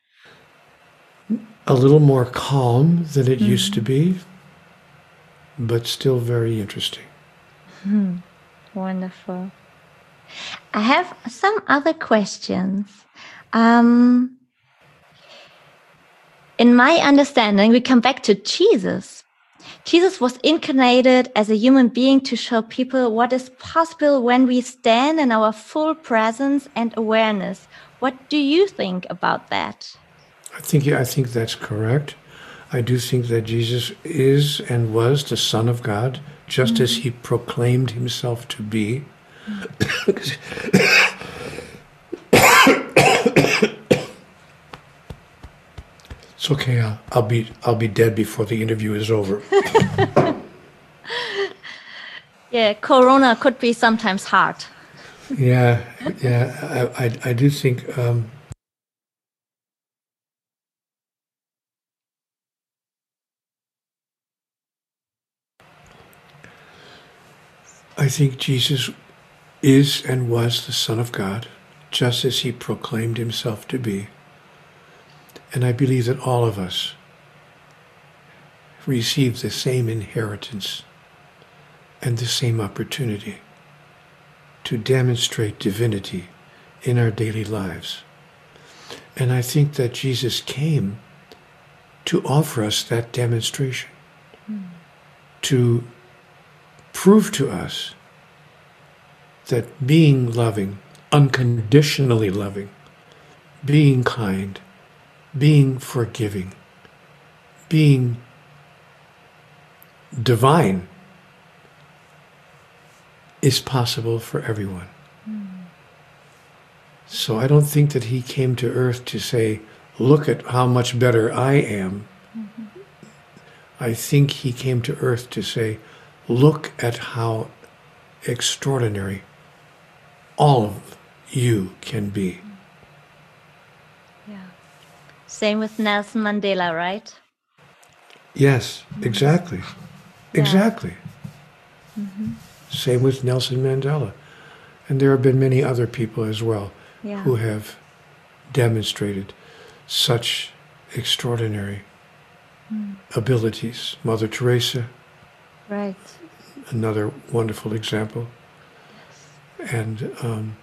A little more calm than it mm. used to be, but still very interesting. Hmm. Wonderful. I have some other questions. Um, in my understanding, we come back to Jesus. Jesus was incarnated as a human being to show people what is possible when we stand in our full presence and awareness. What do you think about that? I think I think that's correct. I do think that Jesus is and was the Son of God, just mm-hmm. as he proclaimed himself to be. Mm-hmm. It's okay. I'll, I'll be I'll be dead before the interview is over. Yeah, Corona could be sometimes hard. Yeah, yeah. I I, I do think. Um, I think Jesus is and was the Son of God, just as he proclaimed himself to be. And I believe that all of us receive the same inheritance and the same opportunity to demonstrate divinity in our daily lives. And I think that Jesus came to offer us that demonstration, mm. to prove to us that being loving, unconditionally loving, being kind, being forgiving, being divine is possible for everyone. Mm. So I don't think that he came to earth to say, look at how much better I am. Mm-hmm. I think he came to earth to say, look at how extraordinary all of you can be. Yeah. Same with Nelson Mandela, right? Yes, exactly. Yeah. Exactly. Same with Nelson Mandela. And there have been many other people as well Yeah. who have demonstrated such extraordinary abilities. Mother Teresa, Right. another wonderful example. And um,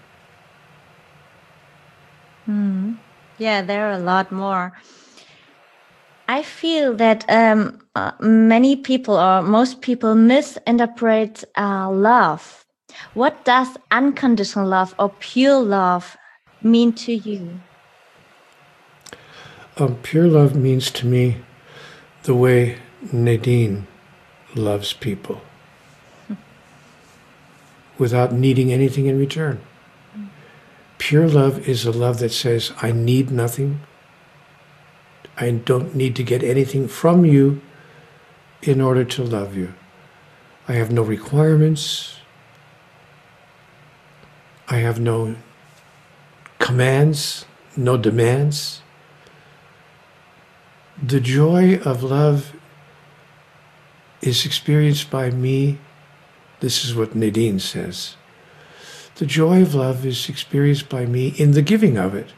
Yeah, there are a lot more. I feel that um, uh, many people or most people misinterpret uh, love. What does unconditional love or pure love mean to you? um, pure love means to me the way Nadine loves people without needing anything in return. Pure love is a love that says, I need nothing. I don't need to get anything from you in order to love you. I have no requirements. I have no commands, no demands. The joy of love is experienced by me. This is what Nadine says. The joy of love is experienced by me in the giving of it.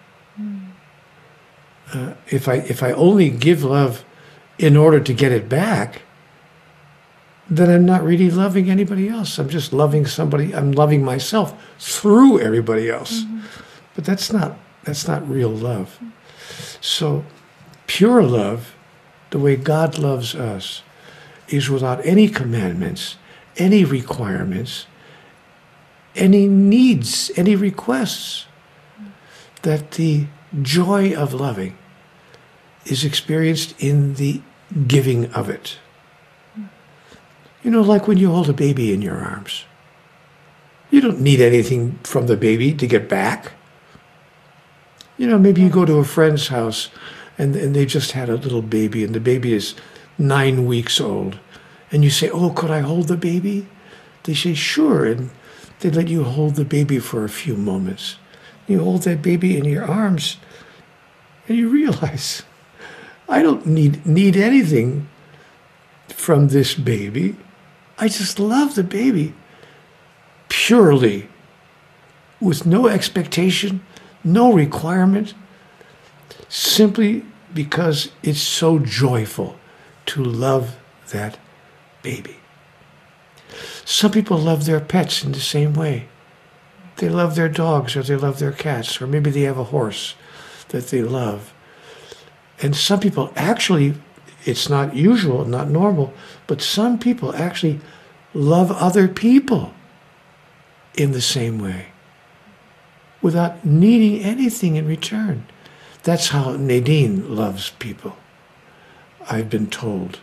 Uh, if I if I only give love in order to get it back, then I'm not really loving anybody else. I'm just loving somebody. I'm loving myself through everybody else. But that's not that's not real love. So pure love, the way God loves us, is without any commandments, any requirements, any needs, any requests. That the joy of loving is experienced in the giving of it. You know, like when you hold a baby in your arms. You don't need anything from the baby to get back. You know, maybe you go to a friend's house and, and they just had a little baby and the baby is nine weeks old. And you say, oh, could I hold the baby? They say, sure. And they let you hold the baby for a few moments. You hold that baby in your arms and you realize, I don't need, need anything from this baby. I just love the baby purely, with no expectation, no requirement, simply because it's so joyful to love that baby. Some people love their pets in the same way. They love their dogs or they love their cats, or maybe they have a horse that they love. And some people actually, it's not usual, not normal, but some people actually love other people in the same way without needing anything in return. That's how Nadine loves people, I've been told.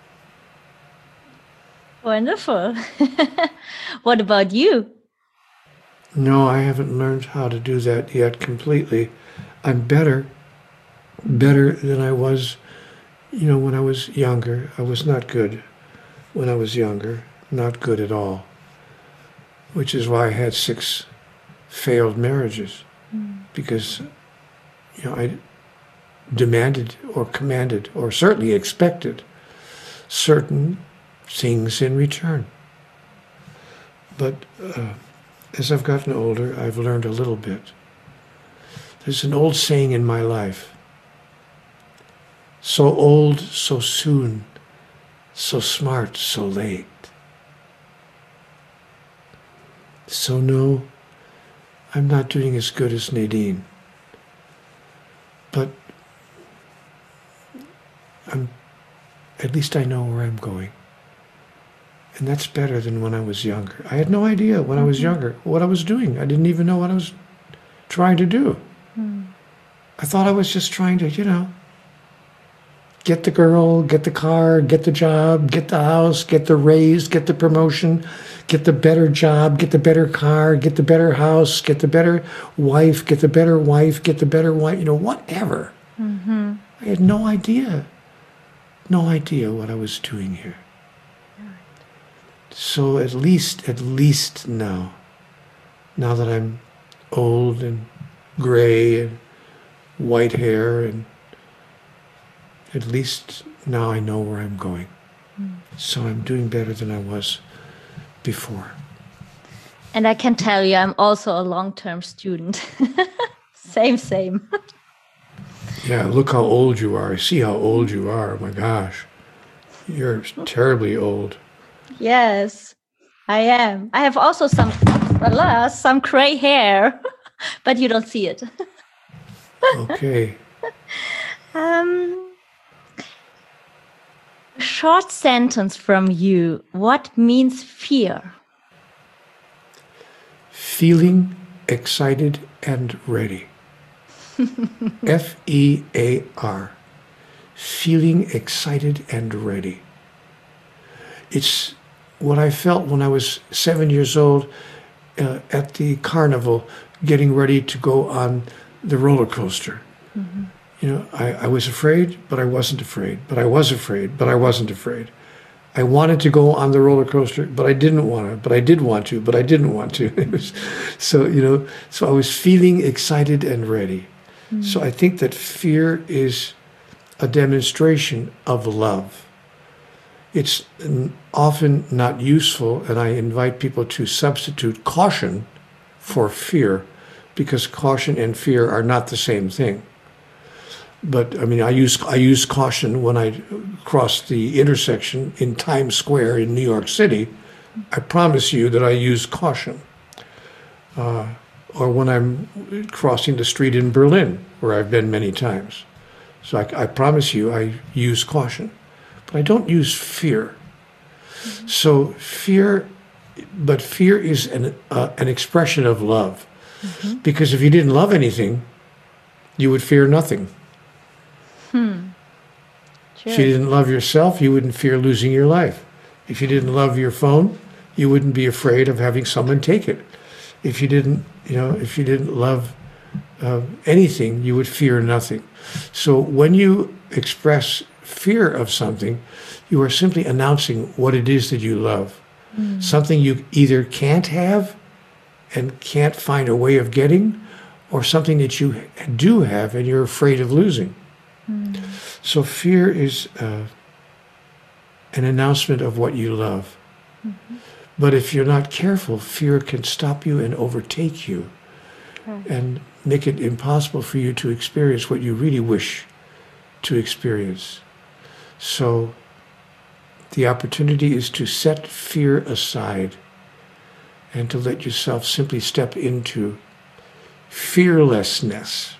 Wonderful. What about you? No, I haven't learned how to do that yet completely. I'm better, better than I was, you know, when I was younger. I was not good when I was younger, not good at all, which is why I had six failed marriages, because, you know, I demanded or commanded or certainly expected certain things in return. But uh, as I've gotten older, I've learned a little bit. There's an old saying in my life: so old, so soon, so smart, so late. So no, I'm not doing as good as Nadine. But I'm, at least I know where I'm going. And that's better than when I was younger. I had no idea when I was younger what I was doing. I didn't even know what I was trying to do. I thought I was just trying to, you know, get the girl, get the car, get the job, get the house, get the raise, get the promotion, get the better job, get the better car, get the better house, get the better wife, get the better wife, get the better wife, you know, whatever. Mm-hmm. I had no idea, no idea what I was doing here. So at least, at least now, now that I'm old and gray and white hair, and at least now I know where I'm going. Mm. So I'm doing better than I was before. And I can tell you, I'm also a long-term student. Same, same. Yeah, look how old you are. I see how old you are. Oh my gosh. You're terribly old. Yes, I am. I have also some, alas, some gray hair, but you don't see it. Okay. um, short sentence from you. What means fear? Feeling excited and ready. F E A R. Feeling excited and ready. It's what I felt when I was seven years old uh, at the carnival, getting ready to go on the roller coaster. Mm-hmm. You know, I, I was afraid, but I wasn't afraid. But I was afraid, but I wasn't afraid. I wanted to go on the roller coaster, but I didn't want to. But I did want to, but I didn't want to. It was, so, you know, so I was feeling excited and ready. Mm-hmm. So I think that fear is a demonstration of love. It's often not useful, and I invite people to substitute caution for fear, because caution and fear are not the same thing. But I mean, I use I use caution when I cross the intersection in Times Square in New York City. I promise you that I use caution. Uh, or when I'm crossing the street in Berlin, where I've been many times. So I, I promise you, I use caution, but I don't use fear. Mm-hmm. So fear, but fear is an uh, an expression of love, mm-hmm. because if you didn't love anything, you would fear nothing. Hmm. Sure. If you didn't love yourself, you wouldn't fear losing your life. If you didn't love your phone, you wouldn't be afraid of having someone take it. If you didn't, you know, if you didn't love uh, anything, you would fear nothing. So when you express fear of something, you are simply announcing what it is that you love. Mm. Something you either can't have and can't find a way of getting, or something that you do have and you're afraid of losing. Mm. So fear is uh, an announcement of what you love. Mm-hmm. But if you're not careful, fear can stop you and overtake you, okay. and make it impossible for you to experience what you really wish to experience. So the opportunity is to set fear aside and to let yourself simply step into fearlessness.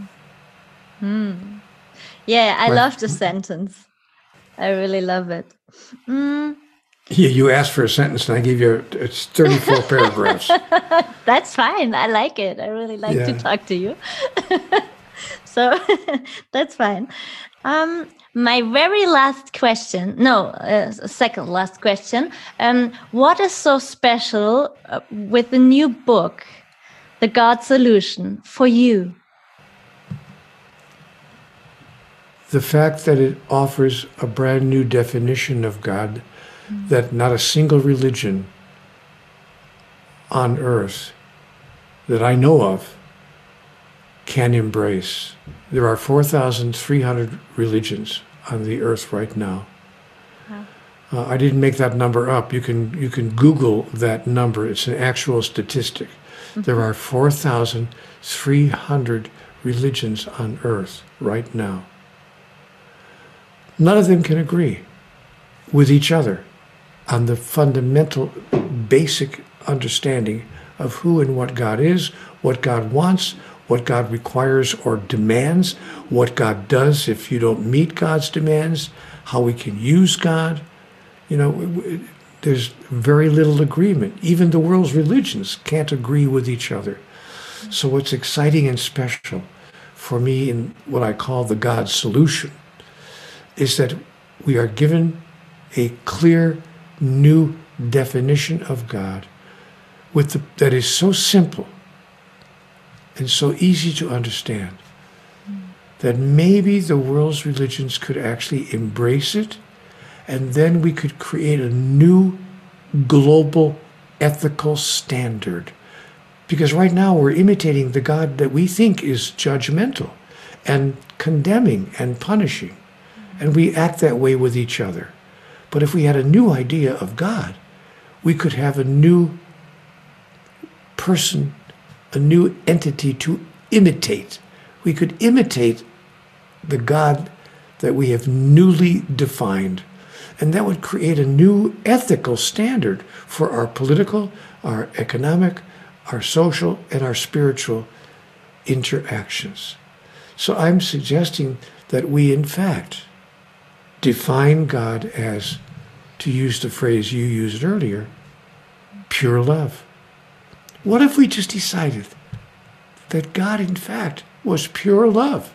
Mm. Yeah, I right. love the sentence. I really love it. Mm. Yeah, you asked for a sentence and I gave you, a, it's thirty-four paragraphs. That's fine. I like it. I really like yeah. to talk to you. So that's fine. Um, my very last question, no, uh, second last question. Um, what is so special uh, with the new book, The God Solution, for you? The fact that it offers a brand new definition of God that not a single religion on earth that I know of can embrace. There are four thousand three hundred religions on the earth right now. Wow. Uh, I didn't make that number up. You can you can Google that number. It's an actual statistic. Mm-hmm. There are four thousand three hundred religions on earth right now. None of them can agree with each other on the fundamental, basic understanding of who and what God is, what God wants, what God requires or demands, what God does if you don't meet God's demands, how we can use God. You know, there's very little agreement. Even the world's religions can't agree with each other. So what's exciting and special for me in what I call the God solution is that we are given a clear, new definition of God with the, that is so simple and so easy to understand mm. that maybe the world's religions could actually embrace it, and then we could create a new global ethical standard. Because right now we're imitating the God that we think is judgmental and condemning and punishing. And we act that way with each other. But if we had a new idea of God, we could have a new person, a new entity to imitate. We could imitate the God that we have newly defined. And that would create a new ethical standard for our political, our economic, our social, and our spiritual interactions. So I'm suggesting that we, in fact, define God as, to use the phrase you used earlier, pure love. What if we just decided that God, in fact, was pure love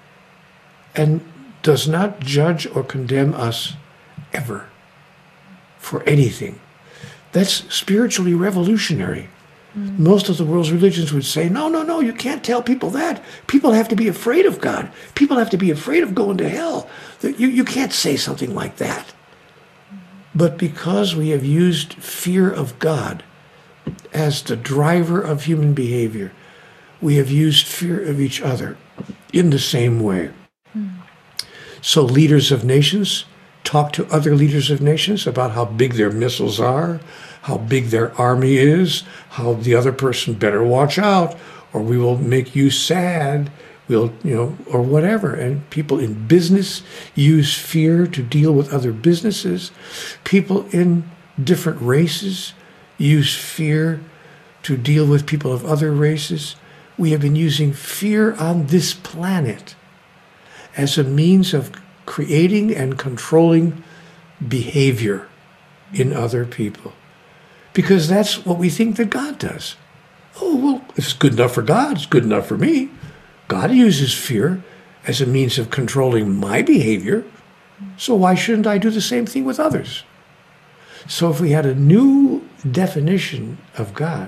and does not judge or condemn us ever for anything? That's spiritually revolutionary. Mm. Most of the world's religions would say, no, no, no, you can't tell people that. People have to be afraid of God. People have to be afraid of going to hell. You, you can't say something like that. Mm. But because we have used fear of God as the driver of human behavior, we have used fear of each other in the same way. Mm. So leaders of nations talk to other leaders of nations about how big their missiles are, how big their army is, how the other person better watch out, or we will make you sad, we'll, you know, or whatever. And people in business use fear to deal with other businesses. People in different races use fear to deal with people of other races. We have been using fear on this planet as a means of creating and controlling behavior in other people. Because that's what we think that God does. Oh, well, if it's good enough for God, it's good enough for me. God uses fear as a means of controlling my behavior, so why shouldn't I do the same thing with others? So if we had a new definition of God,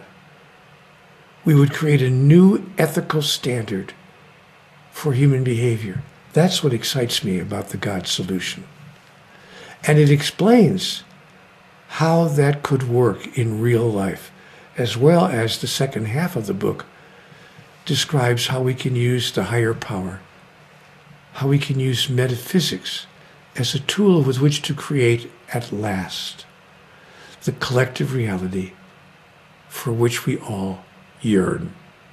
we would create a new ethical standard for human behavior. That's what excites me about the God solution. And it explains how that could work in real life, as well as the second half of the book describes how we can use the higher power, how we can use metaphysics as a tool with which to create at last the collective reality for which we all yearn.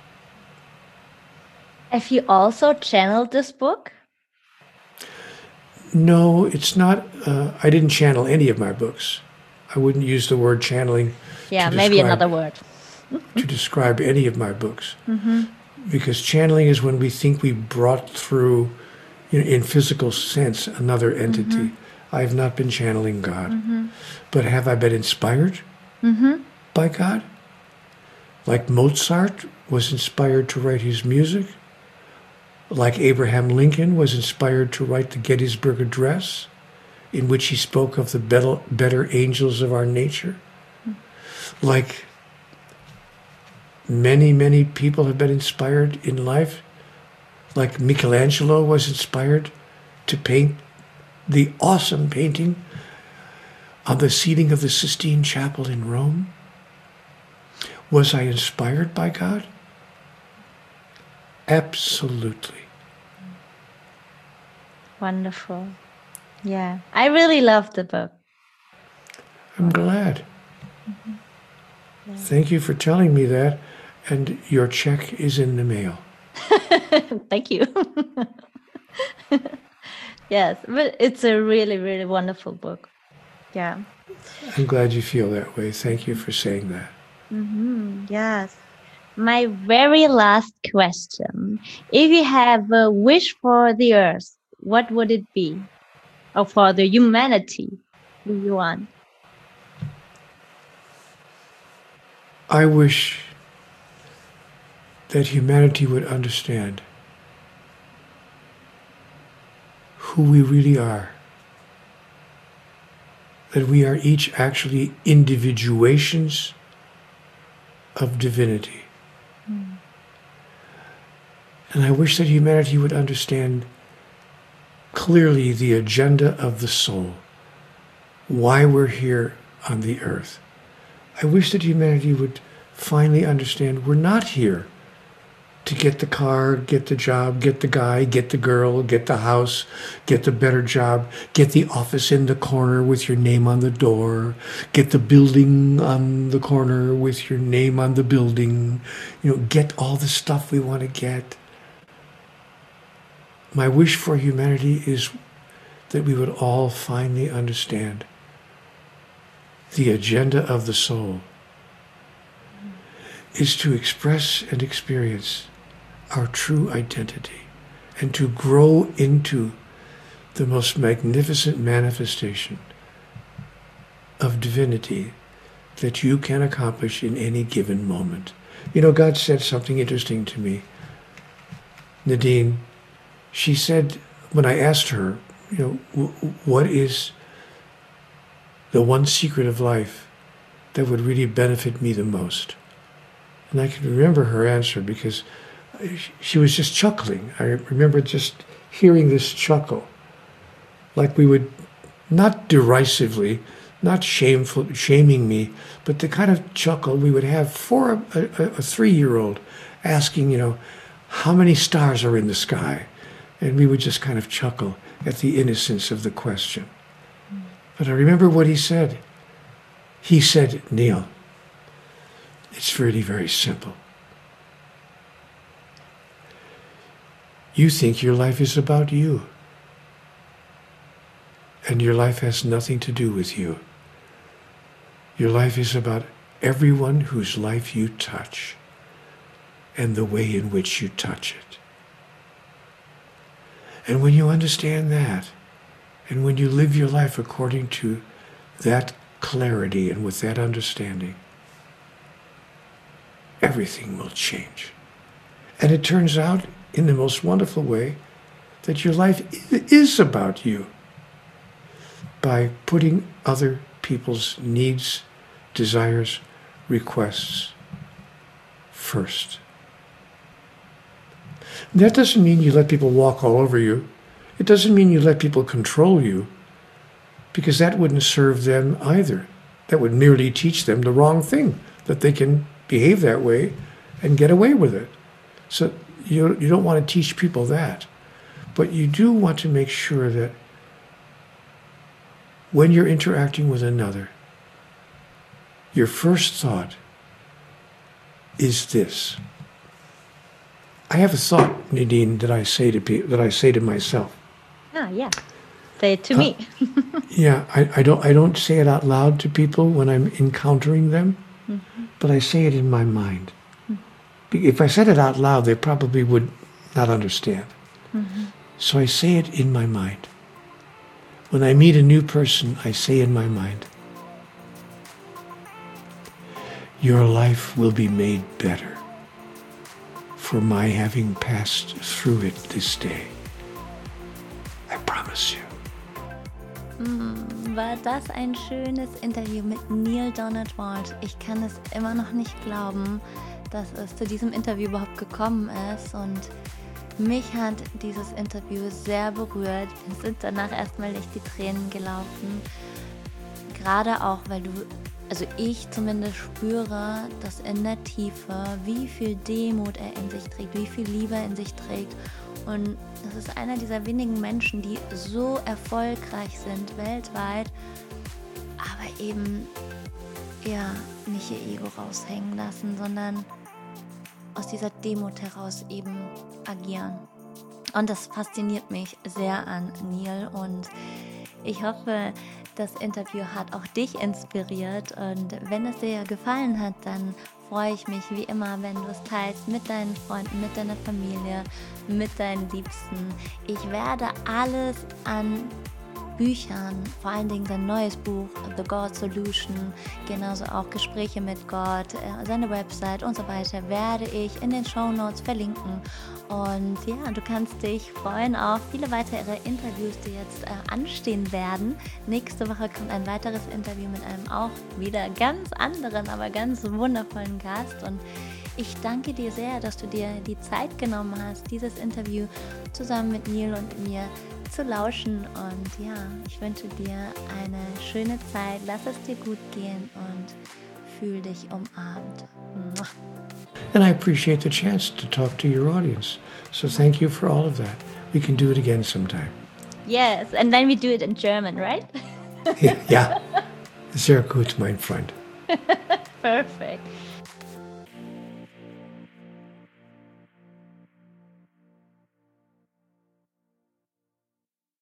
Have you also channeled this book? No, it's not. Uh, I didn't channel any of my books. I wouldn't use the word channeling. Yeah, maybe describe, another word. to describe any of my books. Mm-hmm. Because channeling is when we think we brought through, you know, in physical sense, another entity. Mm-hmm. I have not been channeling God. Mm-hmm. But have I been inspired mm-hmm. by God? Like Mozart was inspired to write his music? Like Abraham Lincoln was inspired to write the Gettysburg Address, in which he spoke of the better, better angels of our nature? Mm-hmm. Like many, many people have been inspired in life. Like Michelangelo was inspired to paint the awesome painting on the ceiling of the Sistine Chapel in Rome. Was I inspired by God? Absolutely. Wonderful. Yeah, I really love the book. I'm glad. Mm-hmm. Yeah. Thank you for telling me that. And your check is in the mail. Thank you. Yes, but it's a really, really wonderful book. Yeah. I'm glad you feel that way. Thank you for saying that. Mm-hmm. Yes. My very last question. If you have a wish for the earth, what would it be? Or for the humanity, do you want? I wish that humanity would understand who we really are. That we are each actually individuations of divinity. Mm. And I wish that humanity would understand clearly the agenda of the soul, why we're here on the earth. I wish that humanity would finally understand we're not here to get the car, get the job, get the guy, get the girl, get the house, get the better job, get the office in the corner with your name on the door, get the building on the corner with your name on the building, you know, get all the stuff we want to get. My wish for humanity is that we would all finally understand the agenda of the soul is to express and experience our true identity and to grow into the most magnificent manifestation of divinity that you can accomplish in any given moment. You know, God said something interesting to me. Nadine, she said, when I asked her, you know, w- what is the one secret of life that would really benefit me the most? And I can remember her answer because she was just chuckling. I remember just hearing this chuckle, like we would, not derisively, not shameful, shaming me, but the kind of chuckle we would have for a, a, a three-year-old asking, you know, how many stars are in the sky? And we would just kind of chuckle at the innocence of the question. But I remember what he said. He said, Neil, it's really very simple. You think your life is about you. And your life has nothing to do with you. Your life is about everyone whose life you touch and the way in which you touch it. And when you understand that, and when you live your life according to that clarity and with that understanding, everything will change. And it turns out, in the most wonderful way, that your life is about you by putting other people's needs, desires, requests first. That doesn't mean you let people walk all over you. It doesn't mean you let people control you, because that wouldn't serve them either. That would merely teach them the wrong thing, that they can behave that way and get away with it. So you, you don't want to teach people that. But you do want to make sure that when you're interacting with another, your first thought is this. I have a thought, Nadine, that I say to people, that I say to myself. Ah, yeah. Say it to Uh, me. Yeah, I, I don't I don't say it out loud to people when I'm encountering them, Mhm. but I say it in my mind. Be- If I said it out loud, they probably would not understand. Mhm. So I say it in my mind. When I meet a new person, I say in my mind, your life will be made better for my having passed through it this day. I promise you. Mm, War das ein schönes Interview mit Neil Donald Walsch. Ich kann es immer noch nicht glauben, dass es zu diesem Interview überhaupt gekommen ist, und mich hat dieses Interview sehr berührt. Mir sind danach erstmal echt die Tränen gelaufen. Gerade auch, weil du, also ich zumindest spüre, dass in der Tiefe, wie viel Demut er in sich trägt, wie viel Liebe er in sich trägt. Und das ist einer dieser wenigen Menschen, die so erfolgreich sind weltweit, aber eben ja nicht ihr Ego raushängen lassen, sondern aus dieser Demut heraus eben agieren. Und das fasziniert mich sehr an Neil, und ich hoffe, das Interview hat auch dich inspiriert, und wenn es dir gefallen hat, dann freue ich mich wie immer, wenn du es teilst mit deinen Freunden, mit deiner Familie, mit deinen Liebsten. Ich werde alles an Büchern, vor allen Dingen sein neues Buch The God Solution, genauso auch Gespräche mit Gott, seine Website und so weiter, werde ich in den Shownotes verlinken. Und ja, du kannst dich freuen auf viele weitere Interviews, die jetzt äh, anstehen werden. Nächste Woche kommt ein weiteres Interview mit einem auch wieder ganz anderen, aber ganz wundervollen Gast. Und ich danke dir sehr, dass du dir die Zeit genommen hast, dieses Interview zusammen mit Neil und mir zu lauschen. Und ja, ich wünsche dir eine schöne Zeit. Lass es dir gut gehen und fühl dich umarmt. Mua. And I appreciate the chance to talk to your audience. So thank you for all of that. We can do it again sometime. Yes, and then we do it in German, right? Ja, sehr gut, mein Freund. Perfect.